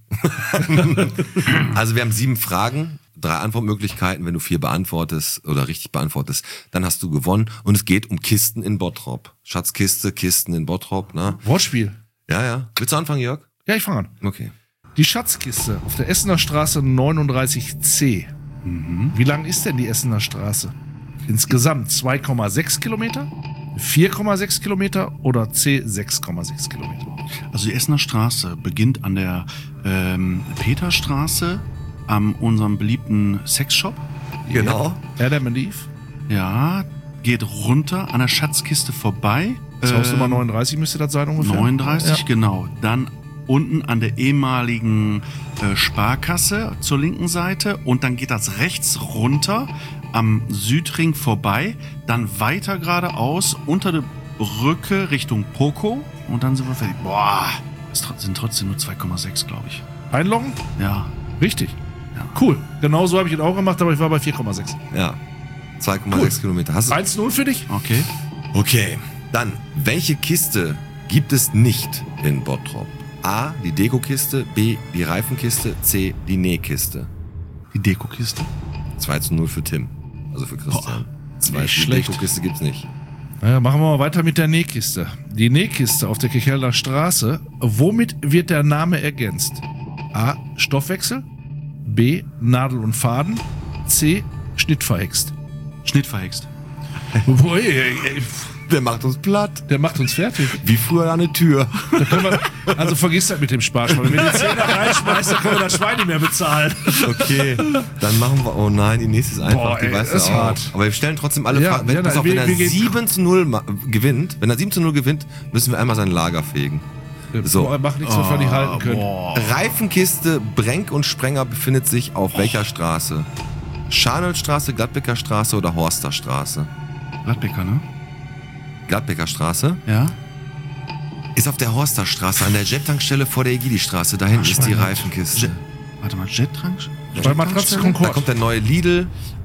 Also wir haben sieben Fragen, drei Antwortmöglichkeiten. Wenn du vier beantwortest oder richtig beantwortest, dann hast du gewonnen. Und es geht um Kisten in Bottrop. Schatzkiste, Kisten in Bottrop. Ne? Wortspiel. Ja, ja. Willst du anfangen, Jörg? Ja, ich fange an. Okay. Die Schatzkiste auf der Essener Straße neununddreißig C. Wie lang ist denn die Essener Straße? Insgesamt zwei Komma sechs Kilometer, vier Komma sechs Kilometer oder C sechs Komma sechs Kilometer? Also die Essener Straße beginnt an der ähm, Peterstraße, an unserem beliebten Sexshop. Genau. Adam and Eve. Ja, geht runter an der Schatzkiste vorbei. Das Haus Äh, Nummer neununddreißig müsste das sein ungefähr. neununddreißig, Ja. genau. Dann unten an der ehemaligen äh, Sparkasse zur linken Seite und dann geht das rechts runter am Südring vorbei, dann weiter geradeaus unter der Brücke Richtung Poco und dann sind wir fertig. Boah, es tr- sind trotzdem nur zwei Komma sechs, glaube ich. Einloggen? Ja. Richtig. Ja. Cool. Genau so habe ich es auch gemacht, aber ich war bei vier Komma sechs. Ja. zwei Komma sechs Kilometer. Hast du? eins null für dich? Okay. Okay. Dann, welche Kiste gibt es nicht in Bottrop? A, die Dekokiste, B, die Reifenkiste, C, die Nähkiste. Die Dekokiste. zwei zu null für Tim. Also für Christian. Zwei, nicht die schlecht. Dekokiste gibt's nicht. Naja, machen wir mal weiter mit der Nähkiste. Die Nähkiste auf der Kirchhelder Straße. Womit wird der Name ergänzt? A. Stoffwechsel. B. Nadel und Faden. C. Schnitt verhext. Schnitt verhext. Boah, ey, ey, ey, Der macht uns platt. der macht uns fertig. Wie früher an eine Tür. Da können wir, also vergiss das mit dem Sparschwein. Wenn wir die Zehner reinschmeißt, dann können wir das Schwein nicht mehr bezahlen. Okay. Dann machen wir, oh nein, die nächste ist einfach, Boah, die ey, weißt das du ist auch. hart. Aber wir stellen trotzdem alle Ja, Fragen. Wenn, ja, pass auf, wir- wenn er wir gehen- sieben zu null ma- gewinnt, wenn er sieben zu null gewinnt, müssen wir einmal sein Lager fegen. So. Boah, mach nichts, was wir nicht halten können. Boah. Reifenkiste Brenk und Sprenger befindet sich auf welcher Straße? Scharnelstraße, Gladbecker Straße oder Horster Straße? Gladbecker, ne? Gladbecker Straße Ja. ist auf der Horster Straße, an der Jet-Tankstelle vor der Egidi-Straße. Da hinten Ach, ist die Schweine. Reifenkiste. Jet, warte mal, Jet-Trank? Bei Matratze Da Concord. kommt der neue Lidl.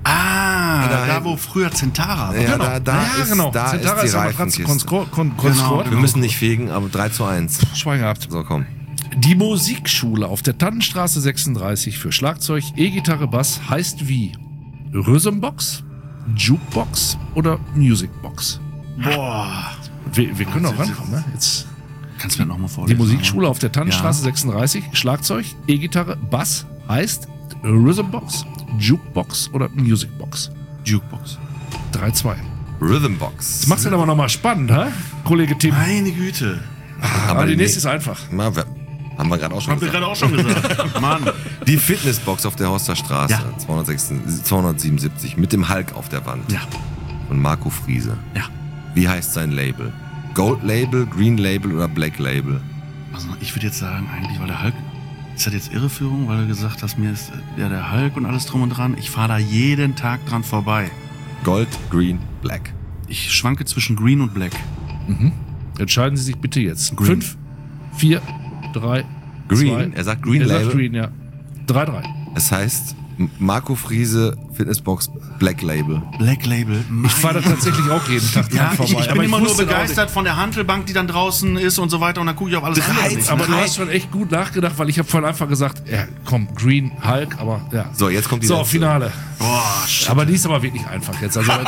Ah, Da da, hinten. wo früher Zentara war. Ja, Genau. da, da ja, ist, genau. da Zentara ist die ja Matratze Reifenkiste. Concord. Con- Concord. Genau. Wir müssen nicht fegen, aber drei zu eins. Schwein gehabt. So, komm. Die Musikschule auf der Tannenstraße sechsunddreißig für Schlagzeug, E-Gitarre, Bass heißt wie? Rhythmbox, Jukebox oder Musicbox? Boah. Wir, wir können auch rankommen, ne? Jetzt Kannst du mir nochmal die vorlesen? Musikschule auf der Tannenstraße Ja. sechsunddreißig, Schlagzeug, E-Gitarre, Bass heißt Rhythmbox, Jukebox oder Musicbox? Jukebox. drei zwei. Rhythmbox. Das macht's dann aber nochmal spannend, hä? Kollege Tim. Meine Güte. Aber die nächste ist einfach. Na, wir, haben wir gerade auch schon Haben wir gesagt. gerade auch schon gesagt. Mann. Die Fitnessbox auf der Horster Straße, Ja. zweihundertsiebenundsiebzig, mit dem Hulk auf der Wand. Ja. Von Marco Friese. Ja. Wie heißt sein Label? Gold Label, Green Label oder Black Label? Also ich würde jetzt sagen, eigentlich, weil der Hulk, ist das jetzt Irreführung, weil du gesagt hast, mir ist ja der Hulk und alles drum und dran. Ich fahre da jeden Tag dran vorbei. Gold, Green, Black. Ich schwanke zwischen Green und Black. Entscheiden Sie sich bitte jetzt. Green. Fünf, vier, drei, Green, zwei. er sagt Green er Label. Sagt Green, ja. Drei, drei. Es heißt M- Marco Friese Fitnessbox Black Label. Black Label. Ich fahre da tatsächlich auch jeden Tag dran Ja, ich, vorbei. ich bin aber immer nur wusste auch begeistert von der Hantelbank, die dann draußen ist und so weiter. Und dann gucke ich auf alles andere nicht. nicht. Aber du hast schon echt gut nachgedacht, weil ich habe vorhin einfach gesagt, ja, komm, Green, Hulk, aber ja. So, jetzt kommt die So, letzte. Finale. Boah, shit. Aber die ist aber wirklich einfach jetzt. Also,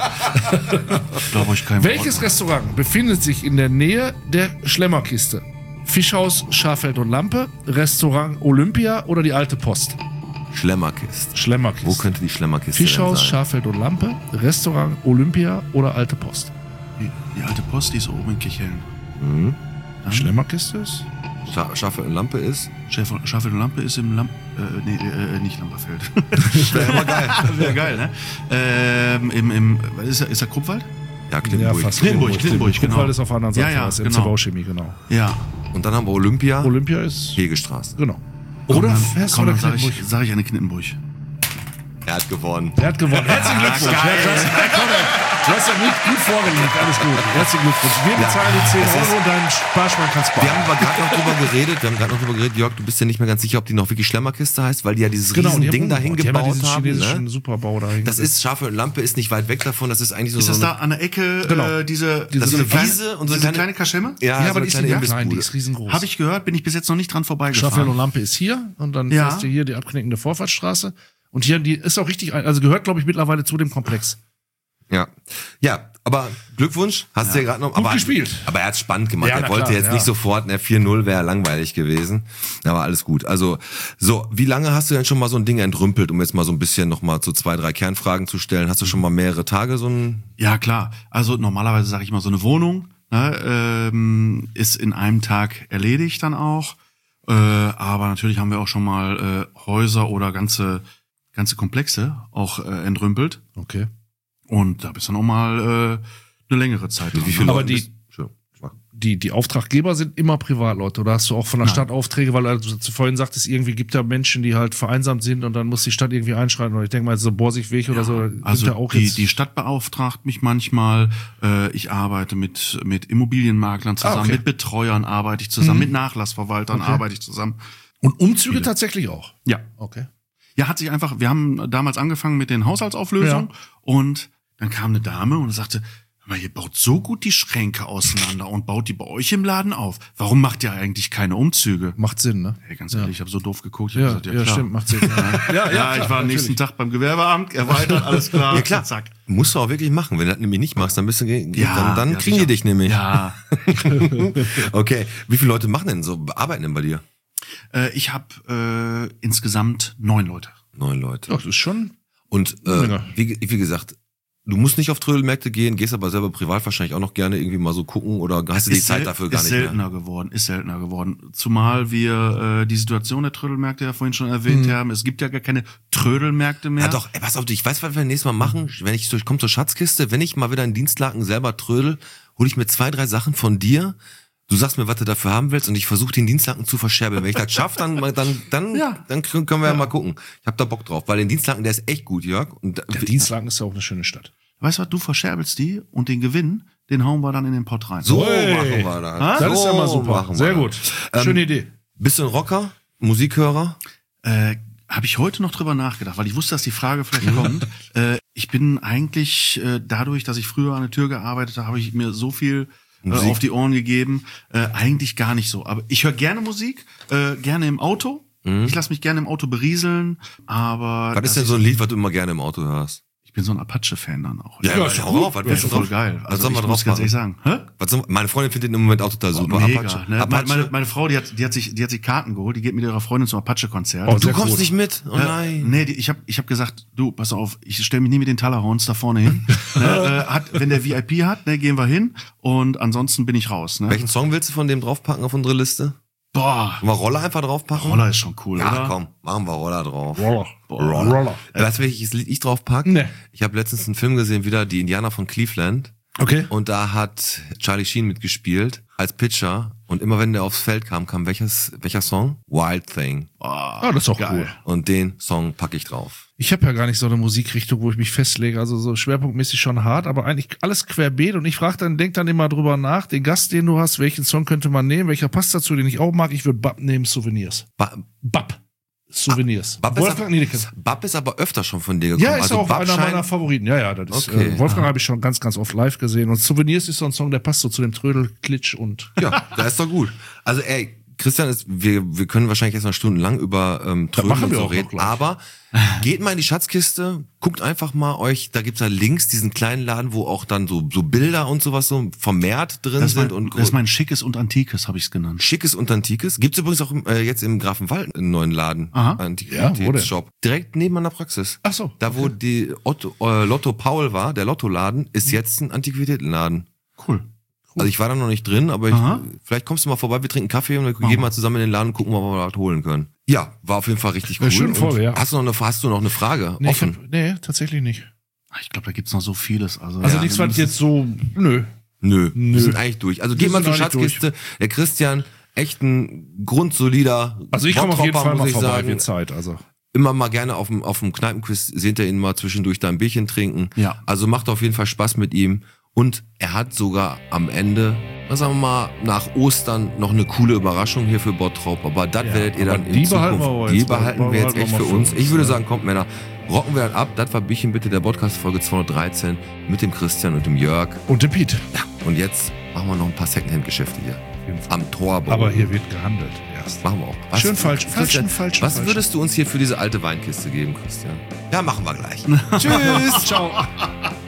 Ich glaube euch kein welches Wort. Restaurant befindet sich in der Nähe der Schlemmerkiste? Fischhaus, Schafeld und Lampe, Restaurant Olympia oder die Alte Post? Schlemmerkist. Schlemmerkiste. Wo könnte die Schlemmerkiste Fischhaus, denn sein? Schafeld und Lampe, Restaurant Olympia oder Alte Post? Die, die alte Post, die ist oben in Kichellen. Mhm. Schlemmerkiste ist? Scha Schaffe und Lampe ist? Schäfer, Schafel und Lampe ist im Lamp... Äh, nee, äh, nicht Lamperfeld. Wäre immer geil. Wäre geil, ne? Ähm, im, im, was ist er, ist er Kruppwald? Ja, Klimburg. Ja, fast. Klinburg, Klinburg, genau. Klinburg ist auf der anderen Seite. Ja, ja, das ist genau. M C Bauchemie, genau. Ja. Und dann haben wir Olympia, Olympia ist, Hegestraße. genau. Komm, Oder dann, Fest komm, oder dann sag Klinburg. ich, sag ich eine Knittenburg. Er hat gewonnen. Er hat gewonnen. Herzlichen Glückwunsch. geil. Ja, das, ja, komm, du hast ja gut, gut vorgelegt. Alles gut. Herzlichen Glückwunsch. Wir bezahlen die zehn Euro und dein Sparschwein kannst sparen. Wir haben aber gerade noch drüber geredet, wir haben gerade noch drüber geredet, Jörg, du bist ja nicht mehr ganz sicher, ob die noch wirklich Schlemmerkiste heißt, weil die ja dieses Genau, riesen die Ding haben dahin umgebaut. Die haben ja gebaut diesen haben. chinesischen Ne? Superbau dahin. Das ist, Schafe und Lampe ist nicht weit weg davon, das ist eigentlich so, Ist so das eine, da an der Ecke Genau. äh, diese, Diese das ist eine kleine- Wiese und so diese eine kleine Kaschemme? ja, ja, so aber eine die ist kleine nicht klein, die Imbissbude. ist riesengroß. Habe ich gehört, bin ich bis jetzt noch nicht dran Schafel und vorbeigefahren. Lampe ist hier und dann Ja. fährst du hier die abknickende Vorfahrtsstraße. Und hier, die ist auch richtig, ein- also gehört, glaube ich, mittlerweile zu dem Komplex. Ja. Ja, aber Glückwunsch, hast du ja gerade noch. Aber, gespielt. Aber er hat spannend gemacht. Ja, er na wollte klar, jetzt ja. nicht sofort, ne, vier null wäre langweilig gewesen. Aber alles gut. Also, so, wie lange hast du denn schon mal so ein Ding entrümpelt, um jetzt mal so ein bisschen nochmal so zwei, drei Kernfragen zu stellen? Hast du schon mal mehrere Tage so ein. Ja, klar. Also normalerweise sage ich mal, so eine Wohnung ne, ähm, ist in einem Tag erledigt dann auch. Äh, aber natürlich haben wir auch schon mal äh, Häuser oder ganze ganze Komplexe auch äh, entrümpelt. Okay. Und da bist du dann auch mal äh, eine längere Zeit. dran. Wie viele Aber Leute die- bist- Entschuldigung, ich mach- Die, die Auftraggeber sind immer Privatleute. Oder hast du auch von der Nein. Stadt Aufträge, weil du zu vorhin sagtest, irgendwie gibt da Menschen, die halt vereinsamt sind und dann muss die Stadt irgendwie einschreiten. Und ich denke mal, so Borsigweg oder so, sind Also da auch die, jetzt. die Stadt beauftragt mich manchmal. Äh, ich arbeite mit mit Immobilienmaklern zusammen, Ah, okay. mit Betreuern arbeite ich zusammen, Mhm. mit Nachlassverwaltern Okay. arbeite ich zusammen. Und Umzüge Viele. tatsächlich auch. Ja. Okay. Ja, hat sich einfach, wir haben damals angefangen mit den Haushaltsauflösungen Ja. und dann kam eine Dame und sagte, hör mal, ihr baut so gut die Schränke auseinander und baut die bei euch im Laden auf. Warum macht ihr eigentlich keine Umzüge? Macht Sinn, ne? Hey, ganz Ja. ehrlich, ich habe so doof geguckt. Ich hab Ja, gesagt, ja, ja, klar. stimmt, macht Sinn. Ja, ja, Ja, ich war am nächsten Tag beim Gewerbeamt, erweitert, alles klar. Ja, klar. Zack. Musst du auch wirklich machen. Wenn du das nämlich nicht machst, dann bist du, ge- dann, dann ja, kriegen die sicher. dich nämlich. Ja, Okay. Wie viele Leute machen denn so, arbeiten denn bei dir? äh, ich habe äh, insgesamt neun Leute. Neun Leute. Doch, das ist schon. Und äh, Menge. wie, wie gesagt, du musst nicht auf Trödelmärkte gehen, gehst aber selber privat wahrscheinlich auch noch gerne irgendwie mal so gucken oder hast du die Ist Zeit sel- dafür gar ist nicht mehr? seltener geworden, ist seltener geworden. Zumal wir äh, die Situation der Trödelmärkte ja vorhin schon erwähnt haben. Es gibt ja gar keine Trödelmärkte mehr. Ja doch, ey, pass auf, ich weiß, was wir nächstes Mal machen. Wenn ich, so, ich komme zur Schatzkiste, wenn ich mal wieder einen Dienstlaken selber trödel, hole ich mir zwei, drei Sachen von dir. Du sagst mir, was du dafür haben willst und ich versuche den Dienstlaken zu verscherbeln. Wenn ich das schaffe, dann, dann, dann, Ja. dann können wir ja mal gucken. Ich hab da Bock drauf, weil den Dienstlaken, der ist echt gut, Jörg. Und Der Dienstlaken ist ja auch eine schöne Stadt. Weißt du was, du verscherbelst die und den Gewinn, den hauen wir dann in den Pott rein. so Hey. machen wir das. Das ist ja mal So super. machen wir Sehr das. gut. Ähm, Schöne Idee. Bist du ein Rocker? Musikhörer? Äh, habe ich heute noch drüber nachgedacht, weil ich wusste, dass die Frage vielleicht kommt. Äh, ich bin eigentlich, äh, dadurch, dass ich früher an der Tür gearbeitet habe, habe ich mir so viel äh, Musik. auf die Ohren gegeben. Äh, eigentlich gar nicht so. Aber ich höre gerne Musik, äh, gerne im Auto. Ich lasse mich gerne im Auto berieseln, aber... Was ist denn so ein Lied, was du immer gerne im Auto hörst? Ich bin so ein Apache-Fan dann auch. Ja, ja, ist ja auch drauf. Was Das willst ist du voll drauf? geil. Was Also sollen wir ich drauf muss ganz ehrlich sagen. Hä? Was soll, meine Freundin findet den im Moment auch total super. Oh, mega, Apache. ne? Apache. Meine, meine Frau, die hat, die hat sich, die hat sich Karten geholt, die geht mit ihrer Freundin zum Apache-Konzert. Oh, du sehr kommst cool. nicht mit? Oh Äh, nein. Nee, die, ich habe ich hab gesagt, du, pass auf, ich stelle mich nie mit den Talahorns da vorne hin. ne, äh, hat, wenn der V I P hat, ne, gehen wir hin und ansonsten bin ich raus. Ne? Welchen Song willst du von dem draufpacken auf unsere Liste? Boah, Wollen wir Roller einfach draufpacken? Roller ist schon cool, Ja, oder? komm, machen wir Roller drauf. Roller. Roller. Roller. Äh, Weißt du, welches Lied ich draufpacke? Nee. Ich habe letztens einen Film gesehen, wieder die Indianer von Cleveland. Okay. Und da hat Charlie Sheen mitgespielt als Pitcher. Und immer wenn der aufs Feld kam, kam welches, welcher Song? Wild Thing. Ah, das ist auch cool. Und den Song packe ich drauf. Ich habe ja gar nicht so eine Musikrichtung, wo ich mich festlege. Also so schwerpunktmäßig schon hart, aber eigentlich alles querbeet. Und ich frage dann, denk dann immer drüber nach, den Gast, den du hast, welchen Song könnte man nehmen, welcher passt dazu, den ich auch mag. Ich würde Bab nehmen, Souvenirs. Ba Bab. Souvenirs. Bab ist, Wolfgang Niedeke. Bab ist aber öfter schon von dir gekommen. Ja, ist also auch Bab einer scheint- meiner Favoriten. Ja, ja, das ist, Okay. äh, Wolfgang habe ich schon ganz, ganz oft live gesehen. Und Souvenirs ist so ein Song, der passt so zu dem Trödel, Klitsch und. Ja, da ist doch gut. Also ey, Christian, ist, wir, wir können wahrscheinlich jetzt noch stundenlang über ähm, Das Trödeln machen und wir so auch noch reden, gleich. aber geht mal in die Schatzkiste, guckt einfach mal euch, da gibt's da links diesen kleinen Laden, wo auch dann so so Bilder und sowas so vermehrt drin Das ist, mein, sind und das ist mein Schickes und Antikes, habe ich es genannt. Schickes und Antikes. Gibt's übrigens auch im, äh, jetzt im Grafenwald einen neuen Laden. Aha. Antiquitätsshop. Direkt neben meiner Praxis. Ach so. Da wo die Otto, äh, Lotto Paul war, der Lottoladen, ist jetzt ein Antiquitätenladen. Cool. Also ich war da noch nicht drin, aber ich, Aha. vielleicht kommst du mal vorbei, wir trinken Kaffee und wir Machen gehen wir. mal zusammen in den Laden und gucken, ob wir was holen können. Ja, war auf jeden Fall richtig Ja, cool. schöne Folge, Und ja. Hast du noch eine, hast du noch eine Frage? Nee, ich offen? hab, nee, tatsächlich nicht. Ich glaube, da gibt's noch so vieles. Also, Also ja, nichts, wir was müssen- jetzt so, nö. Nö, Nö. wir sind eigentlich durch. Also Wir geht mal sind zur eigentlich Schatzkiste. Der Christian, echt ein grundsolider Also ich komme auf jeden Bottropper, Fall mal muss ich vorbei, sagen. wird Zeit, also. Immer mal gerne auf dem, auf dem Kneipenquiz seht ihr ihn mal zwischendurch da ein Bierchen trinken. Ja. Also macht auf jeden Fall Spaß mit ihm. Und er hat sogar am Ende, na, sagen wir mal, nach Ostern noch eine coole Überraschung hier für Bottrop. Aber das Ja, werdet ihr aber dann in die Zukunft, behalten wir aber die jetzt- behalten wir jetzt behalten wir echt mal für für uns. uns, Ich würde ja. sagen, kommt Männer, rocken wir dann ab. Das war Bierchen bitte der Podcast-Folge zweihundertdreizehn mit dem Christian und dem Jörg. Und der Piet. Und jetzt machen wir noch ein paar Secondhand-Geschäfte hier. Am Torbau. Aber hier wird gehandelt erst. Machen wir auch. Was, Schön falsch, Christian, falschen, falschen, Was falschen. würdest du uns hier für diese alte Weinkiste geben, Christian? Ja, machen wir gleich. Tschüss. Ciao.